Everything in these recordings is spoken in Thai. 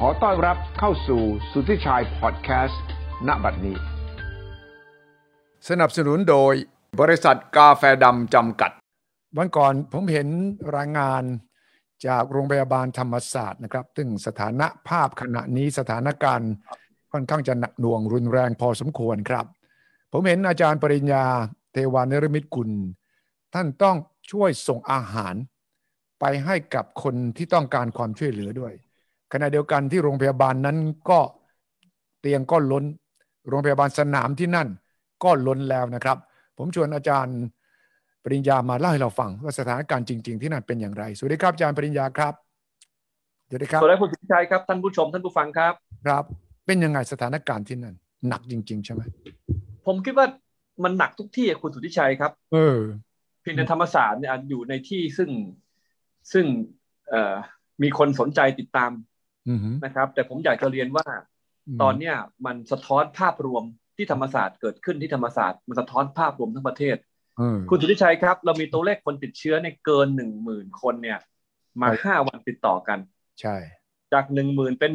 ขอต้อนรับเข้าสู่สุทธิชัยพอดแคสต์ณบัดนี้สนับสนุนโดยบริษัทกาแฟดำจำกัดวันก่อนผมเห็นรายงานจากโรงพยาบาลธรรมศาสตร์นะครับซึ่งสถานภาพขณะนี้สถานการณ์ค่อนข้างจะหนักหน่วงรุนแรงพอสมควรครับผมเห็นอาจารย์ปริญญาเทวานิรมิตกุลท่านต้องช่วยส่งอาหารไปให้กับคนที่ต้องการความช่วยเหลือด้วยขณะเดียวกันที่โรงพยาบาลนั้นก็เตียงก็ล้นโรงพยาบาลสนามที่นั่นก็ล้นแล้วนะครับผมชวนอาจารย์ปริญญามาเล่าให้เราฟังว่าสถานการณ์จริงๆที่นั่นเป็นอย่างไรสวัสดีครับอาจารย์ปริญญาครับสวัสดีครับสวัสดีคุณสุทธิชัยครับท่านผู้ชมท่านผู้ฟังครับครับเป็นยังไงสถานการณ์ที่นั่นหนักจริงๆใช่ไหมผมคิดว่ามันหนักทุกที่คุณสุทธิชัยครับเพียงแต่ธรรมศาสตร์เนี่ยอยู่ในที่ซึ่งมีคนสนใจติดตามนะครับแต่ผมอยากจะเรียนว่าตอนนี้มันสะท้อนภาพรวมที่ธรรมศาสตร์เกิดขึ้นที่ธรรมศาสตร์มันสะท้อนภาพรวมทั้งประเทศคุณสุทธิชัยครับเรามีตัวเลขคนติดเชื้อในเกิน 10,000 คนเนี่ยมา5 วันติดต่อกันใช่จาก 10,000 เป็น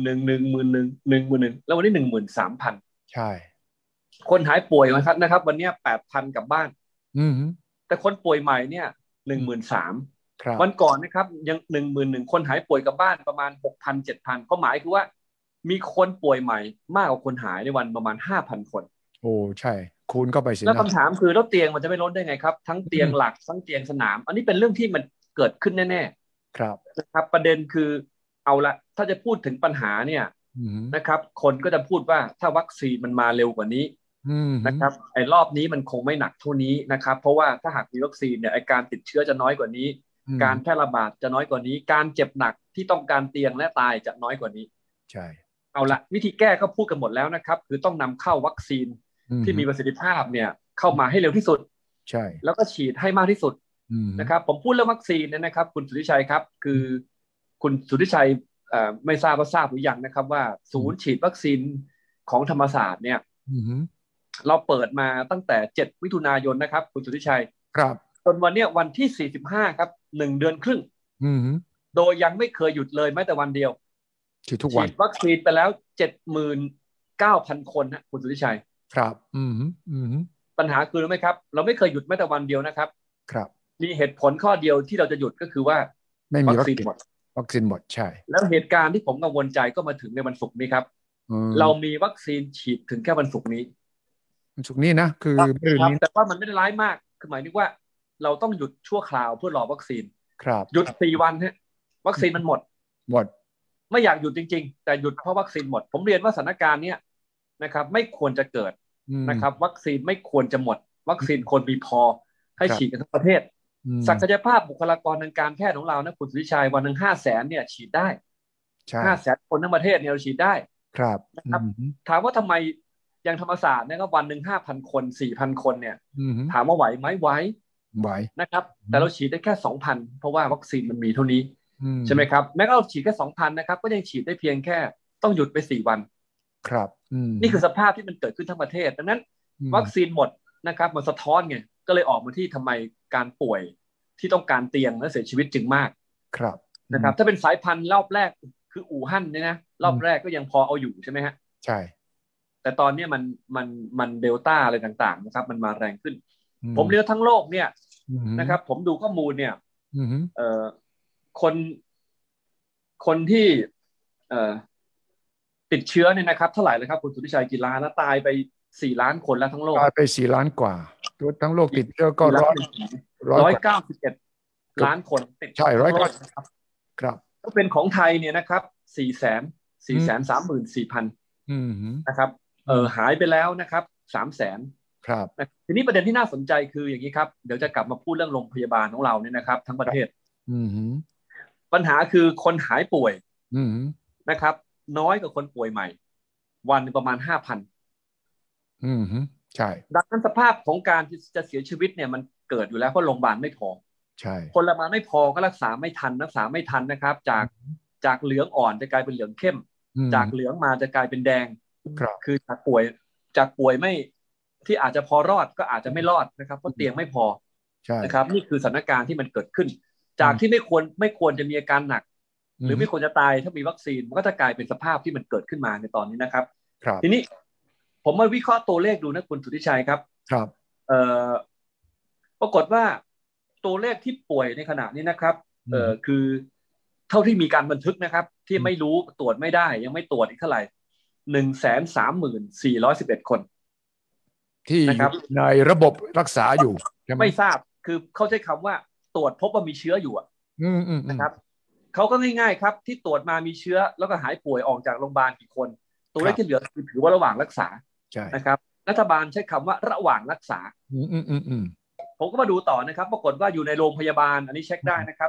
11,000 แล้ววันนี้ 13,000 ใช่คนหายป่วยนะครับวันนี้ 8,000 กลับบ้านแต่คนป่วยใหม่เนี่ย 13,000 วันก่อนนะครับยัง 11,000 คนหายป่วยกลับบ้านประมาณ 6,000 7,000 ก็หมายคือว่ามีคนป่วยใหม่มากกว่าคนหายในวันประมาณ 5,000 คนโอ้ใช่คูณเข้าไปสิแล้วคำถามคือแล้วเตียงมันจะไม่ล้นได้ไงครับทั้งเตียงหลักทั้งเตียงสนามอันนี้เป็นเรื่องที่มันเกิดขึ้นแน่ๆครับนะครับประเด็นคือเอาละถ้าจะพูดถึงปัญหาเนี่ยนะครับคนก็จะพูดว่าถ้าวัคซีนมันมาเร็วกว่านี้นะครับไอ้รอบนี้มันคงไม่หนักเท่านี้นะครับเพราะว่าถ้าหากมีวัคซีนเนี่ยไอ้การติดเชื้อจะน้อยกว่านี้การแพร่ระบาดจะน้อยกว่านี้การเจ็บหนักที่ต้องการเตียงและตายจะน้อยกว่านี้ใช่เอาละวิธีแก้ก็พูดกันหมดแล้วนะครับคือต้องนำเข้าวัคซีนที่มีประสิทธิภาพเนี่ยเข้ามาให้เร็วที่สุดใช่แล้วก็ฉีดให้มากที่สุดนะครับผมพูดเรื่องวัคซีนนะครับคุณสุทธิชัยครับคือคุณสุทธิชัยไม่ทราบว่าทราบหรือยังนะครับว่าศูนย์ฉีดวัคซีนของธรรมศาสตร์เนี่ยเราเปิดมาตั้งแต่7 มิถุนายนนะครับคุณสุทธิชัยครับจนวันนี้วันที่45ครับ1 เดือนครึ่งโดยยังไม่เคยหยุดเลยแม้แต่วันเดียวฉีดทุกวันฉีดวัคซีนไปแล้ว 79,000 คนนะคุณสุทธิชัยครับปัญหาคือรู้ไหมครับเราไม่เคยหยุดแม้แต่วันเดียวนะครับครับมีเหตุผลข้อเดียวที่เราจะหยุดก็คือว่าไม่มีวัคซีนหมดใช่แล้วเหตุการณ์ที่ผมกังวลใจก็มาถึงในวันศุกร์นี้ครับเรามีวัคซีนฉีดถึงแค่วันศุกร์นี้วันศุกร์นี้นะคือแต่ว่ามันไม่ได้ร้ายมากคือหมายถึงว่าเราต้องหยุดชั่วคราวเพื่อรอวัคซีนครับหยุด4 วันฮะวัคซีนมันหมดไม่อยากหยุดจริงๆแต่หยุดเพราะวัคซีนหมดผมเรียนว่าสถานการณ์เนี้ยนะครับไม่ควรจะเกิดนะครับวัคซีนไม่ควรจะหมดวัคซีนควรมีพอให้ฉีดกันทั้งประเทศศักยภาพบุคลากรทางการแพทย์ของเรานะคุณสุริชัยวันหนึ่ง500,000เนี่ยฉีดได้500,000 คนทั้งประเทศเนี่ยเราฉีดได้ครับนะครับถามว่าทำไมอย่างธรรมศาสตร์เนี่ยก็วันหนึ่ง5,000 คน 4,000 คนเนี่ยถามว่าไหวไหมไหวนะครับแต่เราฉีดได้แค่ 2,000 เพราะว่าวัคซีนมันมีเท่านี้ใช่ไหมครับแม้เราฉีดแค่ 2,000 นะครับก็ยังฉีดได้เพียงแค่ต้องหยุดไป4 วันครับนี่คือสภาพที่มันเกิดขึ้นทั้งประเทศดังนั้นวัคซีนหมดนะครับมันสะท้อนไงก็เลยออกมาที่ทำไมการป่วยที่ต้องการเตียงและเสียชีวิตจึงมากครับนะครับถ้าเป็นสายพันธุ์รอบแรกคืออู่ฮั่นเนี่ยนะรอบแรกก็ยังพอเอาอยู่ใช่ไหมฮะใช่แต่ตอนนี้มันเดลต้าอะไรต่างๆนะครับมันมาแรงขึ้นผมเรียกทั้งโลกเนี่ยนะครับผมดูข้อมูลเนี่ยคนที่ติดเชื้อเนี่ยนะครับเท่าไหร่เลยครับคุณสุทธิชัยกี่ล้านแล้วตายไป4 ล้านคนแล้วทั้งโลกตายไป4 ล้านกว่าทั้งโลกติดเชื้อก็ 191 ล้านคนติดใช่190ครับก็เป็นของไทยเนี่ยนะครับ434,000นะครับหายไปแล้วนะครับ300,000 ครับทีนี้ประเด็นที่น่าสนใจคืออย่างนี้ครับเดี๋ยวจะกลับมาพูดเรื่องโรงพยาบาลของเราเนี่ยนะครับทั้งประเทศปัญหาคือคนหายป่วยนะครับน้อยกว่าคนป่วยใหม่วันประมาณ 5,000 ใช่ดังนั้นสภาพของการที่จะเสียชีวิตเนี่ยมันเกิดอยู่แล้วเพราะโรงพยาบาลไม่พอใช่คนละมาไม่พอก็รักษาไม่ทันนะครับจากเหลืองอ่อนจะกลายเป็นเหลืองเข้มจากเหลืองมาจะกลายเป็นแดงคือจากป่วยไม่ที่อาจจะพอรอดก็อาจจะไม่รอดนะครับเพราะเตียงไม่พอนะครับนี่คือสถานการณ์ที่มันเกิดขึ้นจากที่ไม่ควรจะมีอาการหนักหรือไม่ควรจะตายถ้ามีวัคซีนมันก็จะกลายเป็นสภาพที่มันเกิดขึ้นมาในตอนนี้นะครับทีนี้ผมมาวิเคราะห์ตัวเลขดูนะคุณสุทธิชัยครับปรากฏว่าตัวเลขที่ป่วยในขณะนี้นะครับคือเท่าที่มีการบันทึกนะครับที่ไม่รู้ตรวจไม่ได้ยังไม่ตรวจอีกเท่าไหร่134,411 คนที่ในระบบรักษาอยู่ไม่ทราบคือเขาใช้คำว่าตรวจพบว่ามีเชื้ออยู่นะครับเขาก็ง่ายๆครับที่ตรวจมามีเชื้อแล้วก็หายป่วยออกจากโรงพยาบาลกี่คนตัวเลขที่เหลือถือว่าระหว่างรักษานะครับรัฐบาลใช้คำว่าระหว่างรักษาผมก็มาดูต่อนะครับปรากฏว่าอยู่ในโรงพยาบาลอันนี้เช็คได้นะครับ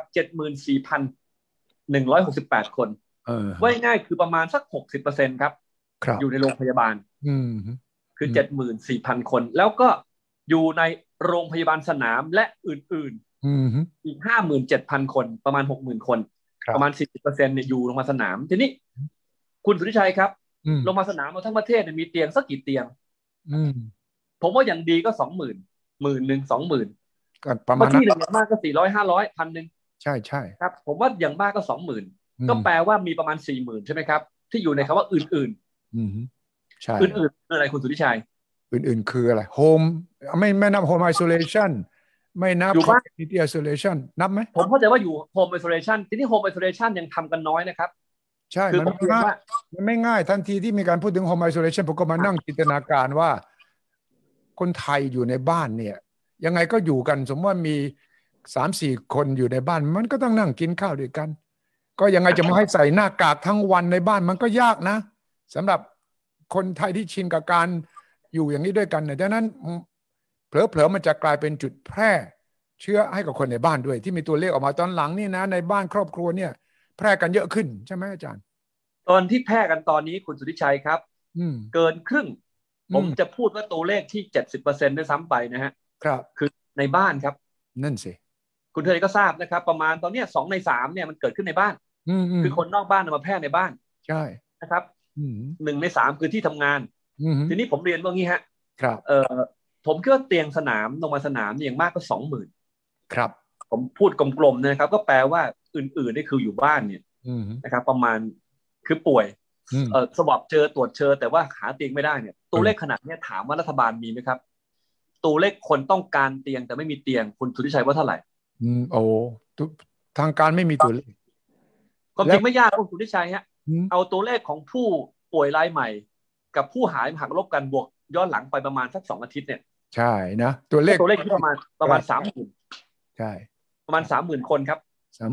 74,168 คนว่าง่ายคือประมาณสัก 60% ครับอยู่ในโรงพยาบาลคือ 74,000 คนแล้วก็อยู่ในโรงพยาบาลสนามและอื่นๆอีก 57,000 คนประมาณ 60,000 คนประมาณ 40% เนี่ยอยู่โรงพยาบาลสนามทีนี้คุณสุทธิชัยครับโรงพยาบาลสนามทั้งประเทศมีเตียงสักกี่เตียงผมว่าอย่างดีก็ 20,000 10,000 20,000ประมาณที่อย่างมากก็400 500 1,000ใช่ครับผมว่าอย่างมากก็ 20,000 ก็แปลว่ามีประมาณ 40,000 ใช่ไหมครับที่อยู่ในคำว่าอื่นใช่อื่นๆคืออะไรคุณสุทธิชัยอื่นๆคืออะไรโฮมไม่นับ home isolation ไม่นับ community isolation นับไหมผมเข้าใจว่าอยู่ home isolation ทีนี้ home isolation ยังทำกันน้อยนะครับใช่มันไม่ง่ายทันทีที่มีการพูดถึง home isolation ผมก็มานั่งจินตนาการว่าคนไทยอยู่ในบ้านเนี่ยยังไงก็อยู่กันสมมติว่ามี 3-4 คนอยู่ในบ้านมันก็ต้องนั่งกินข้าวด้วยกันก็ยังไงจะมาให้ใส่หน้ากากทั้งวันในบ้านมันก็ยากนะสำหรับคนไทยที่ชินกับการอยู่อย่างนี้ด้วยกันเนี่ยดังนั้นเผลอๆมันจะกลายเป็นจุดแพร่เชื้อให้กับคนในบ้านด้วยที่มีตัวเลขออกมาตอนหลังนี่นะในบ้านครอบครัวเนี่ยแพร่กันเยอะขึ้นใช่ไหมอาจารย์ตอนที่แพร่กันตอนนี้คุณสุทธิชัยครับเกินครึ่งผมจะพูดว่าตัวเลขที่ 70% ด้วยซ้ำไปนะฮะครับคือในบ้านครับนั่นสิคุณเทยก็ทราบนะครับประมาณตอนนี้2 ใน 3เนี่ยมันเกิดขึ้นในบ้านคือคนนอกบ้านมาแพร่ในบ้านใช่นะครับ1 ใน 3คือที่ทำงานทีนี้ผมเรียนว่างี้ฮะครับผมคิดว่าเตียงสนามโรงพยาบาลสนามอย่างมากก็ 20,000 ครับผมพูดกลมๆนะครับก็แปลว่าอื่นๆนี่คืออยู่บ้านเนี่ยนะครับประมาณคือป่วยสวอปเจอตรวจเจอแต่ว่าหาเตียงไม่ได้เนี่ยตัวเลขขนาดนี้ถามว่ารัฐบาลมีไหมครับตัวเลขคนต้องการเตียงแต่ไม่มีเตียงคุณสุทธิชัยว่าเท่าไหร่โอ้ทางการไม่มีตัวเลขความจริงไม่ยากคุณสุทธิชัยฮะเอาตัวเลขของผู้ป่วยรายใหม่กับผู้หายหักลบกันบวกย้อนหลังไปประมาณสัก2 อาทิตย์เนี่ยใช่นะตัวเลขที่ประมาณ 30,000 ใช่ประมาณ 30,000 คนครับ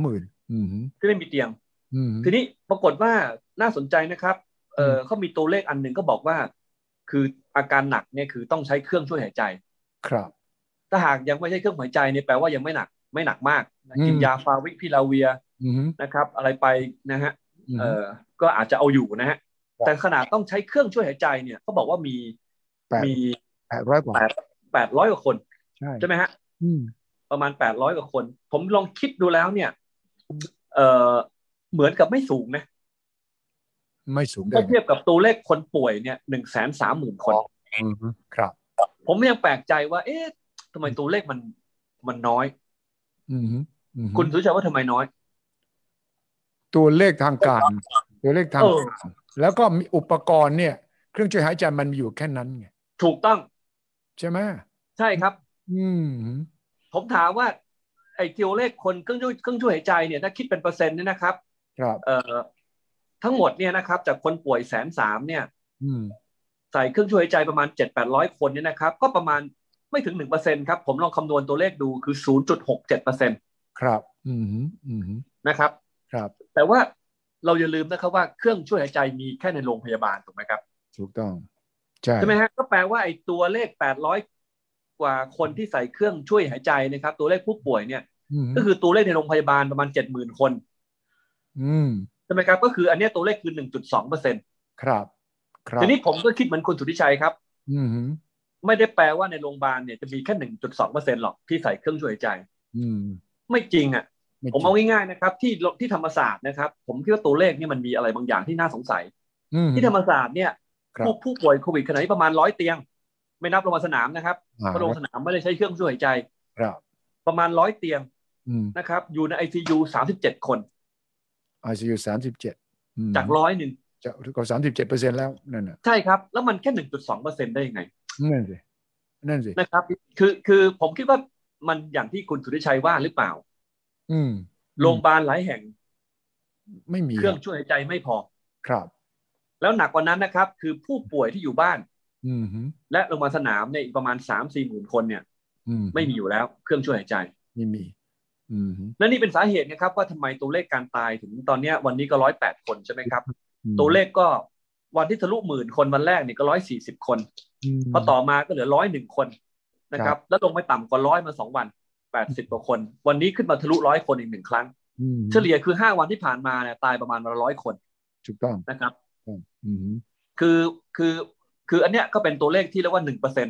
30,000 ที่ไม่มีเตียงทีนี้ปรากฏว่าน่าสนใจนะครับเขามีตัวเลขอันหนึ่งก็บอกว่าคืออาการหนักเนี่ยคือต้องใช้เครื่องช่วยหายใจครับถ้าหากยังไม่ใช่เครื่องหายใจเนี่ยแปลว่ายังไม่หนักมากกินยาฟาวิพิลาเวียนะครับอะไรไปนะฮะก็อาจจะเอาอยู่นะฮะแต่ขนาดต้องใช้เครื่องช่วยหายใจเนี่ยเขาบอกว่ามี 800 กว่า 800 กว่าคนใช่ไหมฮะประมาณ800 กว่าคนผมลองคิดดูแล้วเนี่ยเหมือนกับไม่สูงนะไม่สูงถ้าเทียบกับตัวเลขคนป่วยเนี่ย130,000 คนครับผมยังแปลกใจว่าเอ๊ะทำไมตัวเลขมันน้อยคุณสุทธิชัยว่าทำไมน้อยตัวเลขทางการแล้วก็มีอุปกรณ์เนี่ยเครื่องช่วยหายใจมันอยู่แค่นั้นไงถูกต้องใช่ไหมใช่ครับผมถามว่าไอ้ตัวเลขคนเครื่องช่วยหายใจเนี่ยถ้าคิดเป็นเปอร์เซ็นต์เนี่ยนะครับทั้งหมดเนี่ยนะครับจากคนป่วย130,000เนี่ยใส่เครื่องช่วยหายใจประมาณ 700-800 คนเนี่ยนะครับก็ประมาณไม่ถึง 1% ครับผมลองคำนวณตัวเลขดูคือ 0.67% ครับนะครับครับแต่ว่าเราอย่าลืมนะครับว่าเครื่องช่วยหายใจมีแค่ในโรงพยาบาลถูกไหมครับถูกต้องใช่ไหมฮะก็แปลว่าไอ้ตัวเลข800 กว่าคนที่ใส่เครื่องช่วยหายใจนะครับตัวเลขผู้ป่วยเนี่ยก็คือตัวเลขในโรงพยาบาลประมาณ 70,000 คนใช่ไหมครับก็คืออันนี้ตัวเลขคือ 1.2% ครับทีนี้ผมก็คิดเหมือนคุณสุทธิชัยครับไม่ได้แปลว่าในโรงพยาบาลเนี่ยจะมีแค่ 1.2% หรอกที่ใส่เครื่องช่วยหายใจไม่จริงอ่ะผมเอาง่ายๆนะครับที่ธรรมศาสตร์นะครับผมคิดว่าตัวเลขนี่มันมีอะไรบางอย่างที่น่าสงสัยที่ธรรมศาสตร์เนี่ยผู้ป่วยโควิดขณะนี้ประมาณ100 เตียงไม่นับโรงพยาบาลสนามนะครับเพราะโรงพยาบาลสนามไม่ได้ใช้เครื่องช่วยหายใจประมาณ100 เตียงนะครับอยู่ใน ICU 37 คน ICU 37 จาก100 จะก็37%แล้วนั่นน่ะใช่ครับแล้วมันแค่ 1.2% ได้ยังไงนั่นสินะครับคือผมคิดว่ามันอย่างที่คุณสุทธิชัยว่าหรือเปล่าโรงพยาบาลหลายแห่งไม่มีเครื่องช่วยหายใจไม่พอครับแล้วหนักกว่านั้นนะครับคือผู้ป่วยที่อยู่บ้านและโรงพยาบาลสนามเนี่ยอีกประมาณ 3-4 หมื่นคนเนี่ยไม่มีอยู่แล้วเครื่องช่วยหายใจไม่มีและนี่เป็นสาเหตุนะครับว่าทำไมตัวเลขการตายถึงตอนนี้วันนี้ก็108 คนใช่ไหมครับตัวเลขก็วันที่ทะลุหมื่นคนวันแรกเนี่ยก็140 คนพอต่อมาก็เหลือ101 คนนะครับแล้วลงไปต่ำกว่า100มา2 วัน80 กว่าคนวันนี้ขึ้นมาทะลุ100 คนอีก1 ครั้งเฉลี่ยคือ5 วันที่ผ่านมาเนี่ยตายประมาณ100 คนถูกต้องนะครับคืออันเนี้ยก็เป็นตัวเลขที่เรียกว่า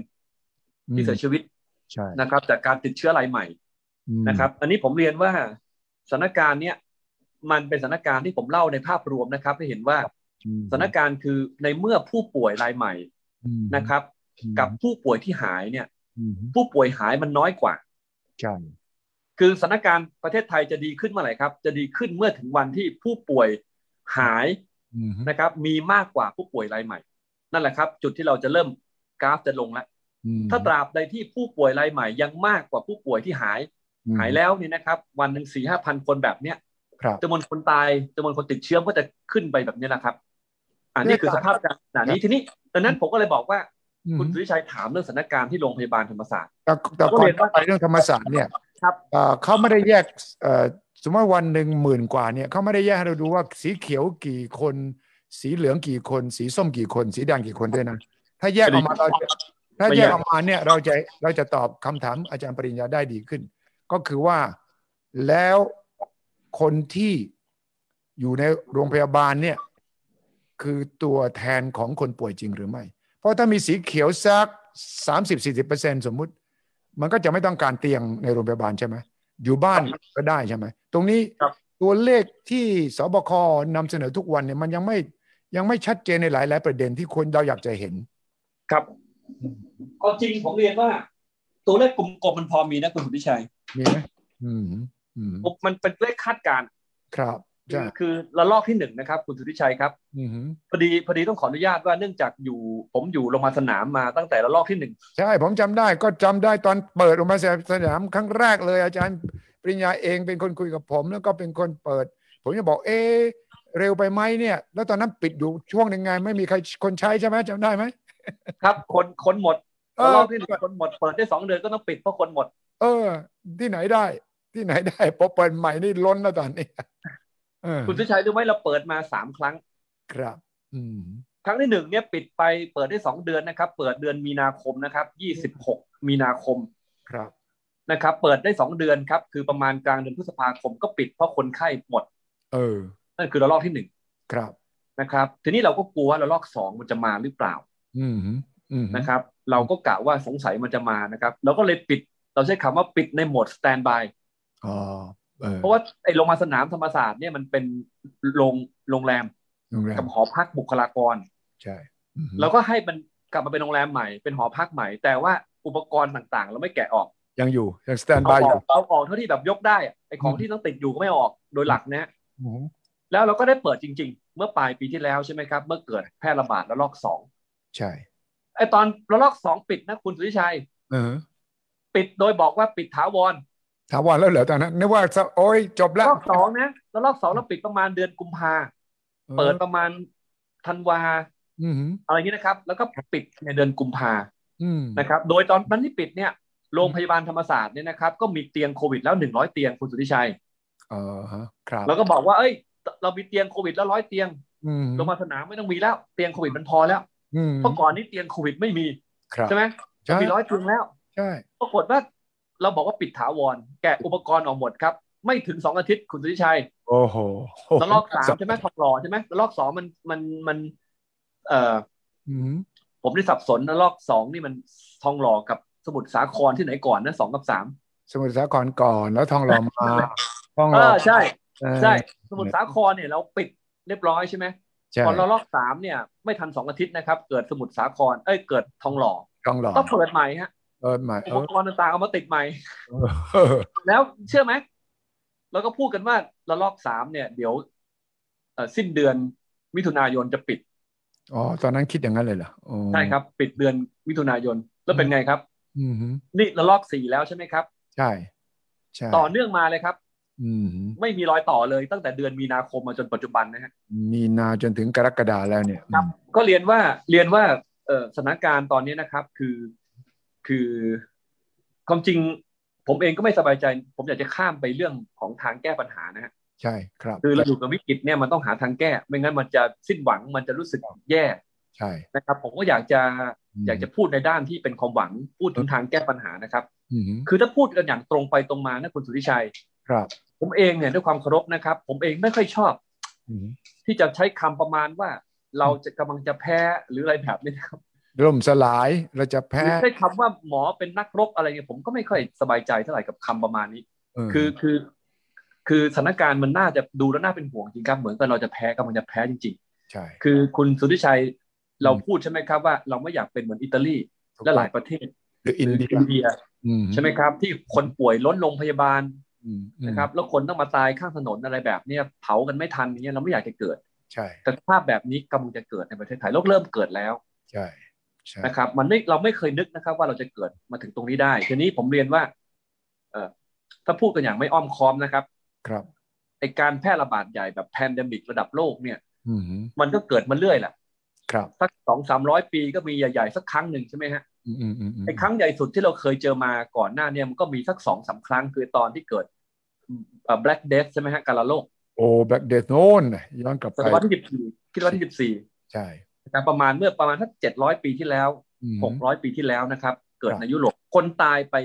1% ที่เสียชีวิตนะครับจากการติดเชื้อรายใหม่นะครับอันนี้ผมเรียนว่าสถานการณ์เนี้ยมันเป็นสถานการณ์ที่ผมเล่าในภาพรวมนะครับให้เห็นว่าสถานการณ์คือในเมื่อผู้ป่วยรายใหม่นะครับกับผู้ป่วยที่หายเนี่ยผู้ป่วยหายมันน้อยกว่าใช่คือสถานการณ์ประเทศไทยจะดีขึ้นเมื่อไหร่ครับจะดีขึ้นเมื่อถึงวันที่ผู้ป่วยหายนะครับมีมากกว่าผู้ป่วยรายใหม่นั่นแหละครับจุดที่เราจะเริ่มกราฟจะลงแล้วถ้าตราบใดที่ผู้ป่วยรายใหม่ยังมากกว่าผู้ป่วยที่หายแล้วเนี่ยนะครับวันหนึ่ง 4-5 พันคนแบบเนี้ยจำนวนคนตายจำนวนคนติดเชื้อก็จะขึ้นไปแบบนี้แหละครับอันนี้คือสภาพการณ์นี้ทีนี้ดังนั้นผมก็เลยบอกว่าคุณสุริชัยถามเรื่องสถานการณ์ที่โรงพยาบาลธรรมศาสตร์แต่ก่อนไปเรื่องธรรมศาสตร์เนี่ยเขาไม่ได้แยกสมมติวันหนึ่ง10,000 กว่าเนี่ยเขาไม่ได้แยกให้เราดูว่าสีเขียวกี่คนสีเหลืองกี่คนสีส้มกี่คนสีแดงกี่คนด้วยนะถ้าแยกออกมาเนี่ยเราจะตอบคำถามอาจารย์ปริญญาได้ดีขึ้นก็คือว่าแล้วคนที่อยู่ในโรงพยาบาลเนี่ยคือตัวแทนของคนป่วยจริงหรือไม่เพราะถ้ามีสีเขียวสัก 30-40% สมมุติมันก็จะไม่ต้องการเตียงในโรงพยาบาลใช่ไหมอยู่บ้านก็ได้ใช่ไหมตรงนี้ตัวเลขที่สบค.นำเสนอทุกวันเนี่ยมันยังไม่ชัดเจนในหลายประเด็นที่คนเราอยากจะเห็นครับก็จริงผมเรียนว่าตัวเลขกลมๆมันพอมีนะคุณสุทธิชัยมีไหมมันเป็นเลขคาดการณ์ครับคือระลอกที่1นะครับคุณสุทธิชัยครับพอดีต้องขออนุญาตว่าเนื่องจากผมอยู่โรงพยาบาลสนามมาตั้งแต่ระลอกที่1 ใช่ผมจำได้ตอนเปิดโรงพยาบาลสนามครั้งแรกเลยอาจารย์ปริญญาเองเป็นคนคุยกับผมแล้วก็เป็นคนเปิดผมจะบอกเร็วไปไหมเนี่ยแล้วตอนนั้นปิดอยู่ช่วงหนึ่งไงไม่มีใครคนใช้ใช่ไหมจำได้ไหมครับคนหมดระลอกที่1คนหมดเปิดได้2 เดือนก็ต้องปิดเพราะคนหมดที่ไหนได้พอเปิดใหม่นี่ล้นแล้วตอนนี้คุณสุชัยรู้ไหมเราเปิดมา3 ครั้งครับครั้งที่1เนี่ยปิดไปเปิดได้2 เดือนนะครับเปิดเดือนมีนาคมนะครับ26 มีนาคมครับนะครับเปิดได้2 เดือนครับคือประมาณกลางเดือนพฤษภาคมก็ปิดเพราะคนไข้หมดนั่นคือระลอกที่1 ครับนะครับทีนี้เราก็กลัวว่าระลอก2มันจะมาหรือเปล่านะครับเราก็กะว่าสงสัยมันจะมานะครับเราก็เลยปิดเราใช้คำว่าปิดในโหมดสแตนด์บายเพราะว่าไอ้โรงพยาบาลสนามธรรมศาสตร์เนี่ยมันเป็นโรงแรมกับหอพักบุคลากรใช่เราก็ให้มันกลับมาเป็นโรงแรมใหม่เป็นหอพักใหม่แต่ว่าอุปกรณ์ต่างๆเราไม่แกะออกยังอยู่ยังสแตนด์บายอยู่เอาออกเท่าที่แบบยกได้ไอ้ของที่ต้องติดอยู่ก็ไม่ออกโดยหลักนะแล้วเราก็ได้เปิดจริงๆเมื่อปลายปีที่แล้วใช่ไหมครับเมื่อเกิดแพร่ระบาดระลอก2 ใช่ไอ้ตอนระลอก2ปิดนะคุณสุริชัยปิดโดยบอกว่าปิดถาวรแล้วเหรอตอนนั้นนึกว่าโอ้ยจบแล้วรอบ2นะแล้วรอบ2เราปิดประมาณเดือนกุมภาเปิดประมาณธันวาอะไรอย่างนี้นะครับแล้วก็ปิดในเดือนกุมภานะครับโดยตอนนั้นที่ปิดเนี่ยโรงพยาบาลธรรมศาสตร์เนี่ยนะครับก็มีเตียงโควิดแล้ว100 เตียงคุณสุทธิชัยครับแล้วก็บอกว่าเรามีเตียงโควิดแล้ว100 เตียงโรงพยาบาลสนามไม่ต้องมีแล้วเตียงโควิดมันพอแล้วเพราะก่อนนี้เตียงโควิดไม่มีใช่ไหมมี100 เตียงแล้วใช่ปรากฏว่าเราบอกว่าปิดถาวรแกะอุปกรณ์ออกหมดครับไม่ถึง2 อาทิตย์คุณสุทธิชัยโอ้โหระลอก3ใช่ไหมทองหล่อใช่ไหมระลอก2มันผมได้สับสนระลอก2นี่มันทองหล่อกับสมุทรสาครที่ไหนก่อนนะ2 กับ 3 สมุทรสาครก่อนแล้วทองหล่อมาทองหล่อใช่สมุทรสาครเนี่ยเราปิดเรียบร้อยใช่ไหมพอระลอก3เนี่ยไม่ทัน2 อาทิตย์นะครับเกิดสมุทรสาครเกิดทองหล่อก็เปิดใหม่ฮะอุปกรณ์ต่างๆเอามาติดใหม่แล้วเชื่อไหมเราก็พูดกันว่าระลอก3เนี่ยเดี๋ยวสิ้นเดือนมิถุนายนจะปิดอ๋อตอนนั้นคิดอย่างนั้นเลยเหรอใช่ครับปิดเดือนมิถุนายนแล้วเป็นไงครับนี่ระลอก4แล้วใช่ไหมครับใช่ใช่ต่อเนื่องมาเลยครับไม่มีรอยต่อเลยตั้งแต่เดือนมีนาคมมาจนปัจจุบันนะฮะมีนาจนถึงกรกฎาแล้วเนี่ยครับก็เรียนว่าสถานการณ์ตอนนี้นะครับคือความจริงผมเองก็ไม่สบายใจผมอยากจะข้ามไปเรื่องของทางแก้ปัญหานะฮะใช่ครับคือเราอยู่กับวิกฤตเนี่ยมันต้องหาทางแก้ไม่งั้นมันจะสิ้นหวังมันจะรู้สึกแย่ใช่นะครับผมก็อยากจะพูดในด้านที่เป็นความหวังพูดถึงทางแก้ปัญหานะครับคือถ้าพูดกันอย่างตรงไปตรงมานะคุณสุทธิชัยครับผมเองเนี่ยด้วยความเคารพนะครับผมเองไม่ค่อยชอบที่จะใช้คำประมาณว่าเราจะกำลังจะแพ้หรืออะไรแบบนี้ครับล่มสลายเราจะแพ้ใช้คำว่าหมอเป็นนักรบอะไรเงี้ยผมก็ไม่ค่อยสบายใจเท่าไหร่กับคำประมาณนี้คือสถานการณ์มันน่าจะดูแล้วน่าเป็นห่วงจริงครับเหมือนกับเราจะแพ้กำลังจะแพ้จริงๆใช่คือคุณสุทธิชัยเราพูดใช่ไหมครับว่าเราไม่อยากเป็นเหมือนอิตาลีและหลายประเทศหรืออินเดียใช่ไหมครับที่คนป่วยล้นโรงพยาบาลนะครับแล้วคนต้องมาตายข้างถนนอะไรแบบนี้เผากันไม่ทันอย่างเงี้ยเราไม่อยากจะเกิดใช่แต่ภาพแบบนี้กำลังจะเกิดในประเทศไทยโลกเริ่มเกิดแล้วใช่นะครับเราไม่เคยนึกนะครับว่าเราจะเกิดมาถึงตรงนี้ได้ทีนี้ผมเรียนว่าถ้าพูดกันอย่างไม่อ้อมค้อมนะครับครับไอการแพร่ระบาดใหญ่แบบแพนเดมิกระดับโลกเนี่ยมันก็เกิดมาเรื่อยแหละครับสัก200-300 ปีก็มีใหญ่ๆสักครั้งหนึ่งใช่ไหมฮะไอครั้งใหญ่สุดที่เราเคยเจอมาก่อนหน้าเนี่ยมันก็มีสัก2-3 ครั้งคือตอนที่เกิดBlack Death ใช่ไหมฮะกาฬโรคโอ้ Black Death โน่นย้อนกลับไปศตวรรษที่14คิดว่าที่14 ใช่ประมาณสัก700 ปีที่แล้ว600 ปีที่แล้วนะครับเกิดในยุโรปคนตายไป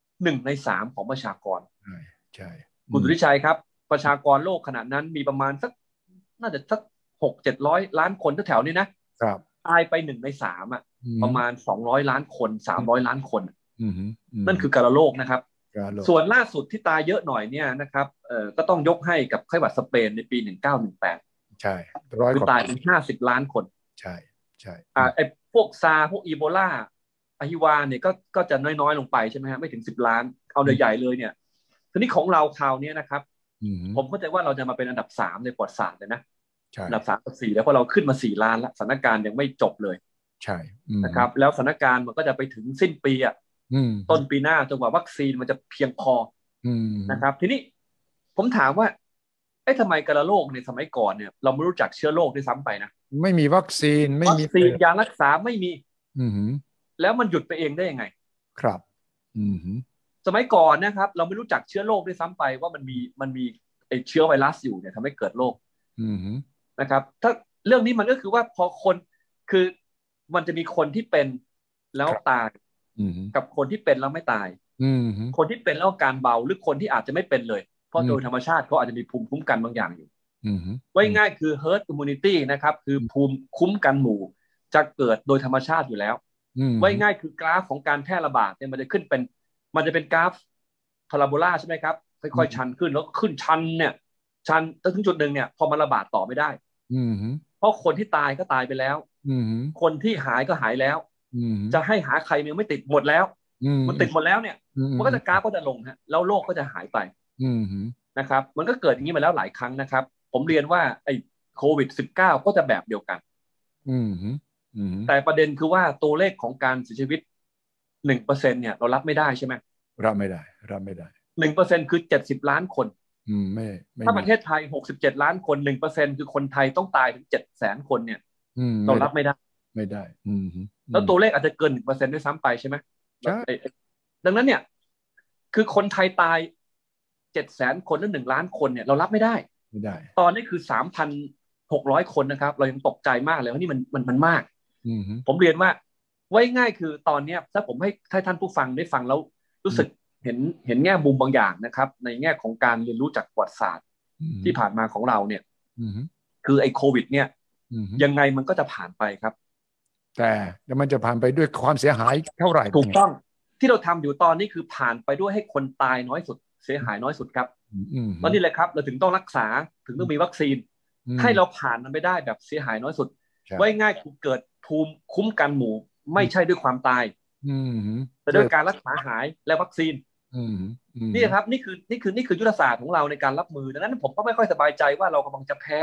1/3ของประชากรใช่คุณสุทธิชัยครับประชากรโลกขนาดนั้นมีประมาณสักน่าจะสัก600-700 ล้านคนแถวๆนี้นะครับตายไป1/3อ่ะประมาณ200 ล้านคน300 ล้านคนนั่นคือกาฬโรคนะครับส่วนล่าสุดที่ตายเยอะหน่อยเนี่ยนะครับก็ต้องยกให้กับไข้หวัดสเปนในปี1918 ใช่คือตายถึง50 ล้านคนใช่ใช่ไอ้พวกซาพวกอีโบลาอหิวาเนี่ยก็จะน้อยๆลงไปใช่ไหมฮะไม่ถึง10 ล้านเอาใหญ่ๆเลยเนี่ยทีนี้ของเราคราวนี้นะครับผมเข้าใจว่าเราจะมาเป็นอันดับ3ในประวัติศาสตร์เลยนะอันดับ3กับ4แล้วเพราะเราขึ้นมา4 ล้านแล้วสถานการณ์ยังไม่จบเลยใช่นะครับแล้วสถานการณ์มันก็จะไปถึงสิ้นปีอ่ะต้นปีหน้าจนกว่าวัคซีนมันจะเพียงพอนะครับทีนี้ผมถามว่าทำไมกาฬโรคในสมัยก่อนเนี่ยเราไม่รู้จักเชื้อโรคด้วยซ้ำไปนะไม่มีวัคซีนไม่มียารักษาไม่มีแล้วมันหยุดไปเองได้ยังไงครับสมัยก่อนนะครับเราไม่รู้จักเชื้อโรคด้วยซ้ำไปว่ามันมีไอเชื้อไวรัสอยู่เนี่ยทำให้เกิดโรคนะครับถ้าเรื่องนี้มันก็คือว่าพอคนคือมันจะมีคนที่เป็นแล้วตายกับคนที่เป็นแล้วไม่ตายคนที่เป็นแล้วการเบาหรือคนที่อาจจะไม่เป็นเลยเพราะโดยธรรมชาติเขาอาจจะมีภูมิคุ้มกันบางอย่างอยู่ไว้ง่ายคือ herd immunity นะครับคือภูมิคุ้มกันหมู่จะเกิดโดยธรรมชาติอยู่แล้วไว้ง่ายคือกราฟของการแพร่ระบาดเนี่ยมันจะเป็นกราฟพาราโบลาใช่ไหมครับค่อยๆชันขึ้นแล้วขึ้นชันเนี่ยชันถึงจุดหนึ่งเนี่ยพอมันระบาดต่อไม่ได้เพราะคนที่ตายก็ตายไปแล้วคนที่หายก็หายแล้วจะให้หาใครมันไม่ติดหมดแล้วมันติดหมดแล้วเนี่ยมันก็จะกราฟก็จะลงฮะแล้วโรคก็จะหายไปนะครับมันก็เกิดอย่างนี้มาแล้วหลายครั้งนะครับผมเรียนว่าไอ้โควิด-19ก็จะแบบเดียวกันแต่ประเด็นคือว่าตัวเลขของการเสียชีวิต1%เนี่ยเรารับไม่ได้ใช่ไหมรับไม่ได้ 1%คือ70 ล้านคนถ้าประเทศไทย67 ล้านคน1%คือคนไทยต้องตายถึง700,000 คนเนี่ยเรารับไม่ได้แล้วตัวเลขอาจจะเกิน1%ด้วยซ้ำไปใช่ไหมดังนั้นเนี่ยคือคนไทยตาย700,000 คนหรือ1 ล้านคนเนี่ยเรารับไม่ได้ตอนนี้คือ3,600 คนนะครับเรายังตกใจมากเลยว่านี่มันมากผมเรียนว่าไว้ง่ายคือตอนนี้ถ้าผมให้ท่านผู้ฟังได้ฟังแล้วรู้สึกเห็นแง่มุมบางอย่างนะครับในแง่ของการเรียนรู้จากประวัติศาสตร์ที่ผ่านมาของเราเนี่ยคือไอ้โควิดเนี่ยยังไงมันก็จะผ่านไปครับแต่มันจะผ่านไปด้วยความเสียหายเท่าไหร่ถูกต้องที่เราทำอยู่ตอนนี้คือผ่านไปด้วยให้คนตายน้อยสุดเสียหายน้อยสุดครับตอนนี้เลยครับเราถึงต้องรักษาถึงต้องมีวัคซีนให้เราผ่านมันไปได้แบบเสียหายน้อยสุดไว้ง่ายคือเกิดภูมิคุ้มกันหมู่ไม่ใช่ด้วยความตายแต่ด้วยการรักษาหายและวัคซีนนี่ครับนี่คือยุทธศาสตร์ของเราในการรับมือดังนั้นผมก็ไม่ค่อยสบายใจว่าเรากำลังจะแพ้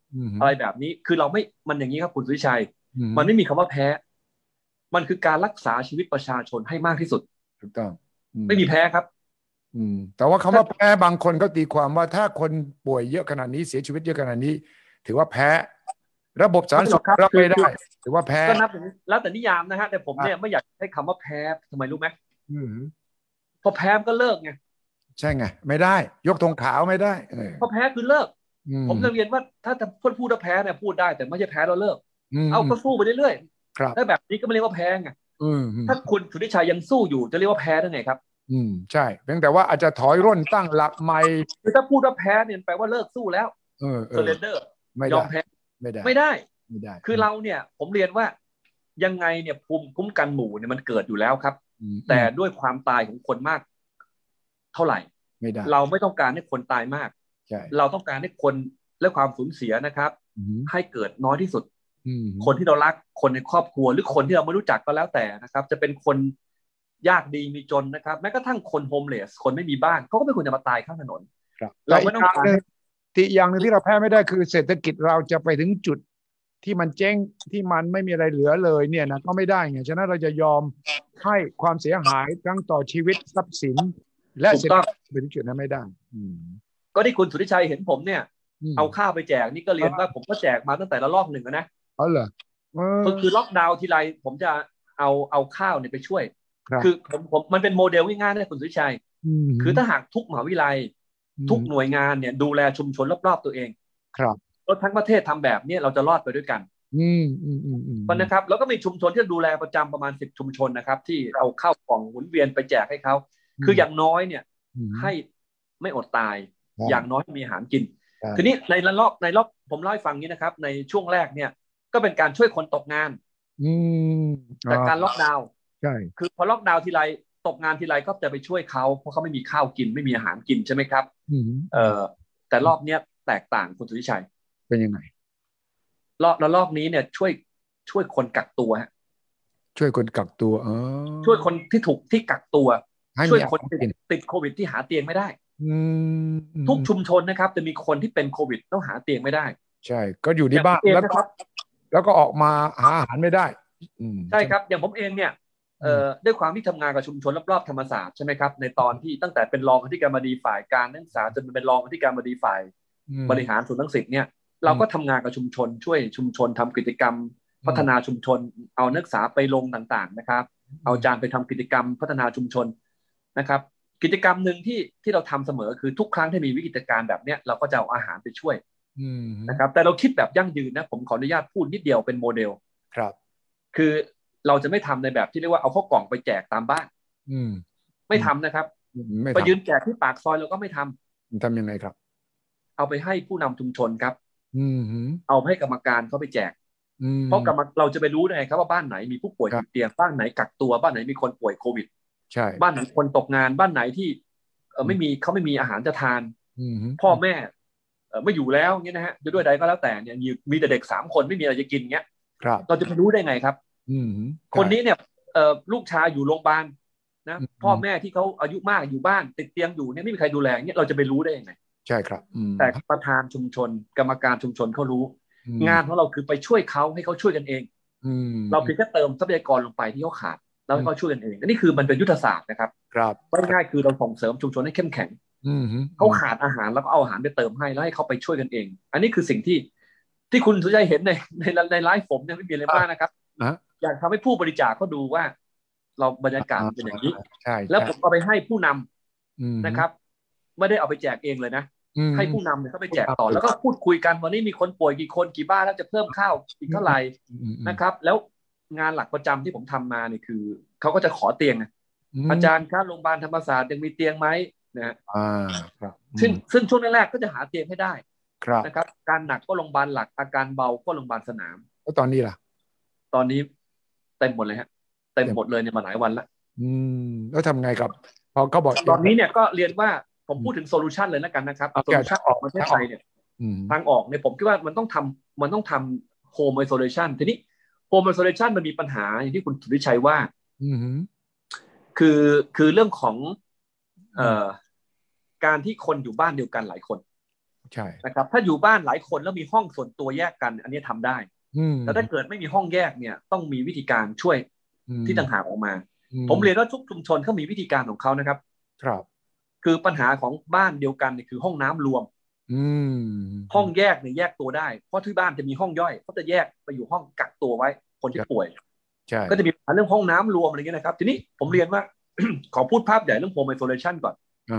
อะไรแบบนี้คือเราไม่มันอย่างนี้ครับคุณสุวิชัยมันไม่มีคำว่าแพ้มันคือการรักษาชีวิตประชาชนให้มากที่สุดถูกต้องไม่มีแพ้ครับแต่ว่าคำว่าแพ้บางคนก็ตีความว่าถ้าคนป่วยเยอะขนาดนี้เสียชีวิตเยอะขนาดนี้ถือว่าแพ้ระบบสาธารณสุขรับไม่ได้ถือว่าแพ้ก็นับแล้วแต่นิยามนะฮะแต่ผมเนี่ยไม่อยากใช้คำว่าแพ้ทำไมรู้ไหมพอแพ้ก็เลิกไงใช่ไงไม่ได้ยกธงขาวไม่ได้พอแพ้คือเลิกผมเรียนว่าถ้าพูดว่าแพ้เนี่ยพูดได้แต่ไม่ใช่แพ้แล้วเลิกเอาก็สู้ไปเรื่อยๆแล้วแบบนี้ก็ไม่เรียกว่าแพ้ไงถ้าคุณสุทธิชัยยังสู้อยู่จะเรียกว่าแพ้ได้ไงครับใช่เพียงแต่ว่าอาจจะถอยร่นตั้งหลักใหม่คือถ้าพูดว่าแพ้เนี่ยแปลว่าเลิกสู้แล้วเซอร์เรนเดอร์ยอมแพ้ไม่ได้คือเราเนี่ยผมเรียนว่ายังไงเนี่ยภูมิคุ้มกันหมู่เนี่ยมันเกิดอยู่แล้วครับแต่ด้วยความตายของคนมากเท่าไหร่เราไม่ต้องการให้คนตายมากเราต้องการให้คนและความสูญเสียนะครับให้เกิดน้อยที่สุดคนที่เรารักคนในครอบครัวหรือคนที่เราไม่รู้จักก็แล้วแต่นะครับจะเป็นคนยากดีมีจนนะครับแม้กระทั่งคนโฮมเลสคนไม่มีบ้านเขาก็ไม่ควรจะมาตายข้างถนนเราไม่ต้องการที่อย่างหนึ่งที่เราแพ้ไม่ได้คือเศรษฐกิจเราจะไปถึงจุดที่มันเจ๊งที่มันไม่มีอะไรเหลือเลยเนี่ยนะก็ไม่ได้ไงฉะนั้นเราจะยอมให้ความเสียหายทั้งต่อชีวิตทรัพย์สินและเศรษฐกิจไปถึงจุดนั้นไม่ได้ก็ที่คุณสุทธิชัยเห็นผมเนี่ยเอาข้าวไปแจกนี่ก็เรียนว่าผมก็แจกมาตั้งแต่ละลอกหนึ่งนะอ๋อเหรอคือล็อกดาวน์ทีไรผมจะเอาข้าวเนี่ยไปช่วยคือผมมันเป็นโมเดลง่ายๆนะคุณสุทธิชัยคือถ้าหากทุกมหาวิทยาลัยทุกหน่วยงานเนี่ยดูแลชุมชนรอบๆตัวเองครับแล้วทั้งประเทศทำแบบนี้เราจะรอดไปด้วยกันนะครับแล้วก็มีชุมชนที่ดูแลประจำประมาณ10ชุมชนนะครับที่เอาข้าวกล่องหมุนเวียนไปแจกให้เขาคืออย่างน้อยเนี่ยให้ไม่อดตายอย่างน้อยมีอาหารกินทีนี้ในรอบผมเล่าให้ฟังนี้นะครับในช่วงแรกเนี่ยก็เป็นการช่วยคนตกงานจากการล็อกดาวน์ใช่คือพอล็อกดาวน์ทีไรตกงานทีไรก็จะไปช่วยเขาเพราะเขาไม่มีข้าวกินไม่มีอาหารกินใช่ไหมครับแต่รอบเนี้ยแตกต่างคุณสุทธิชัยเป็นยังไงรอบนี้เนี่ยช่วยคนกักตัวฮะช่วยคนกักตัวช่วยคนที่กักตัวช่วยคนติดโควิดที่หาเตียงไม่ได้ทุกชุมชนนะครับจะมีคนที่เป็นโควิดต้องหาเตียงไม่ได้ใช่ก็อยู่ที่บ้านแล้วก็ออกมาหาอาหารไม่ได้ใช่ครับอย่างผมเองเนี่ยด้วยความที่ทำงานกับชุมชนรอบๆธรรมศาสตร์ใช่ไหมครับในตอนที่ตั้งแต่เป็นรองอธิการบดีฝ่ายการนักศึกษาจนเป็นรองอธิการบดีฝ่ายบริหารศูนย์นักศึกษาเนี่ยเราก็ทำงานกับชุมชนช่วยชุมชนทำกิจกรรมพัฒนาชุมชนเอานักศึกษาไปลงต่างๆนะครับเอาอาจารย์ไปทำกิจกรรมพัฒนาชุมชนนะครับกิจกรรมหนึ่งที่เราทำเสมอคือทุกครั้งที่มีวิกฤตการณ์แบบเนี้ยเราก็จะเอาอาหารไปช่วยนะครับแต่เราคิดแบบยั่งยืนนะผมขออนุญาตพูดนิดเดียวเป็นโมเดลครับคือเราจะไม่ทำในแบบที่เรียกว่าเอาข้าวกล่องไปแจกตามบ้านไม่ทำนะครับไปยืนแจกที่ปากซอยเราก็ไม่ทำยังไงครับเอาไปให้ผู้นำชุมชนครับเอาให้กรรมการเขาไปแจกเพราะเราจะไปรู้ได้ไงครับว่าบ้านไหนมีผู้ป่วยติดเตียงบ้านไหนกักตัวบ้านไหนมีคนป่วยโควิดใช่บ้านไหนคนตกงานบ้านไหนที่เขาไม่มีอาหารจะทานพ่อแม่ไม่อยู่แล้วเงี้ยนะฮะด้วยใดก็แล้วแต่เนี่ยมีแต่เด็ก3 คนไม่มีอะไรจะกินเงี้ยเราจะไปรู้ได้ไงครับคนนี้เนี่ยลูกชายอยู่โรงพยาบาลนะพ่อแม่ที่เขาอายุมากอยู่บ้านติดเตียงอยู่เนี่ยไม่มีใครดูแลเนี่ยเราจะไปรู้ได้ยังไงใช่ครับแต่ประธานชุมชนกรรมการชุมชนเขารู้งานของเราคือไปช่วยเขาให้เขาช่วยกันเองเราเพียงแค่เติมทรัพยากรลงไปที่เขาขาดแล้วให้เขาช่วยกันเองอันนี้คือมันเป็นยุทธศาสตร์นะครับง่ายๆคือเราส่งเสริมชุมชนให้เข้มแข็งเขาขาดอาหารแล้วก็เอาอาหารไปเติมให้แล้วให้เขาไปช่วยกันเองอันนี้คือสิ่งที่คุณสุใจเห็นในไลฟ์ผมเนี่ยไม่มีอะไรมากนะครับอยากทำให้ผู้บริจาคเขาดูว่าเราบรรยากาศเป็นอย่างนี้แล้วผมเอาไปให้ผู้นำนะครับไม่ได้เอาไปแจกเองเลยนะให้ผู้นำเนี่ยเขาไปแจกต่อแล้วก็พูดคุยกันวันนี้มีคนป่วยกี่คนกี่บ้านแล้วจะเพิ่มข้าวอีกเท่าไหร่นะครับแล้วงานหลักประจำที่ผมทำมาเนี่ยคือเขาก็จะขอเตียงอาจารย์ครับโรงพยาบาลธรรมศาสตร์ยังมีเตียงไหมนะฮะซึ่งช่วงแรกๆก็จะหาเตียงให้ได้นะครับการหนักก็โรงพยาบาลหลักอาการเบาก็โรงพยาบาลสนามแล้วตอนนี้ล่ะตอนนี้เต็มหมดเลยฮะเต็มหมดเลยเนี่ยมาหลายวันแล้วแล้วทำไงครับพอเขาบอกตอนนี้เนี่ยก็เรียนว่าผมพูดถึงโซลูชันเลยแล้วกันนะครับโซลูชันออกประเทศไทยเนี่ยทางออกเนี่ยผมคิดว่ามันต้องทำโฮมไอโซเลชันทีนี้โฮมไอโซเลชันมันมีปัญหาอย่างที่คุณสุทธิชัยว่าคือเรื่องของการที่คนอยู่บ้านเดียวกันหลายคนใช่นะครับถ้าอยู่บ้านหลายคนแล้วมีห้องส่วนตัวแยกกันอันนี้ทำได้แต่ถ้าเกิดไม่มีห้องแยกเนี่ยต้องมีวิธีการช่วยที่ต่างหากออกมาผมเรียนว่าทุกชุมชนเขามีวิธีการของเขานะครับครับคือปัญหาของบ้านเดียวกันเนี่ยคือห้องน้ำรวมห้องแยกเนี่ยแยกตัวได้เพราะที่บ้านจะมีห้องย่อยเขาจะแยกไปอยู่ห้องกักตัวไว้คนที่ป่วยก็จะมีปัญหาเรื่องห้องน้ำรวมอะไรเงี้ยนะครับทีนี้ผมเรียนว่า ขอพูดภาพใหญ่เรื่อง home isolation ก่อน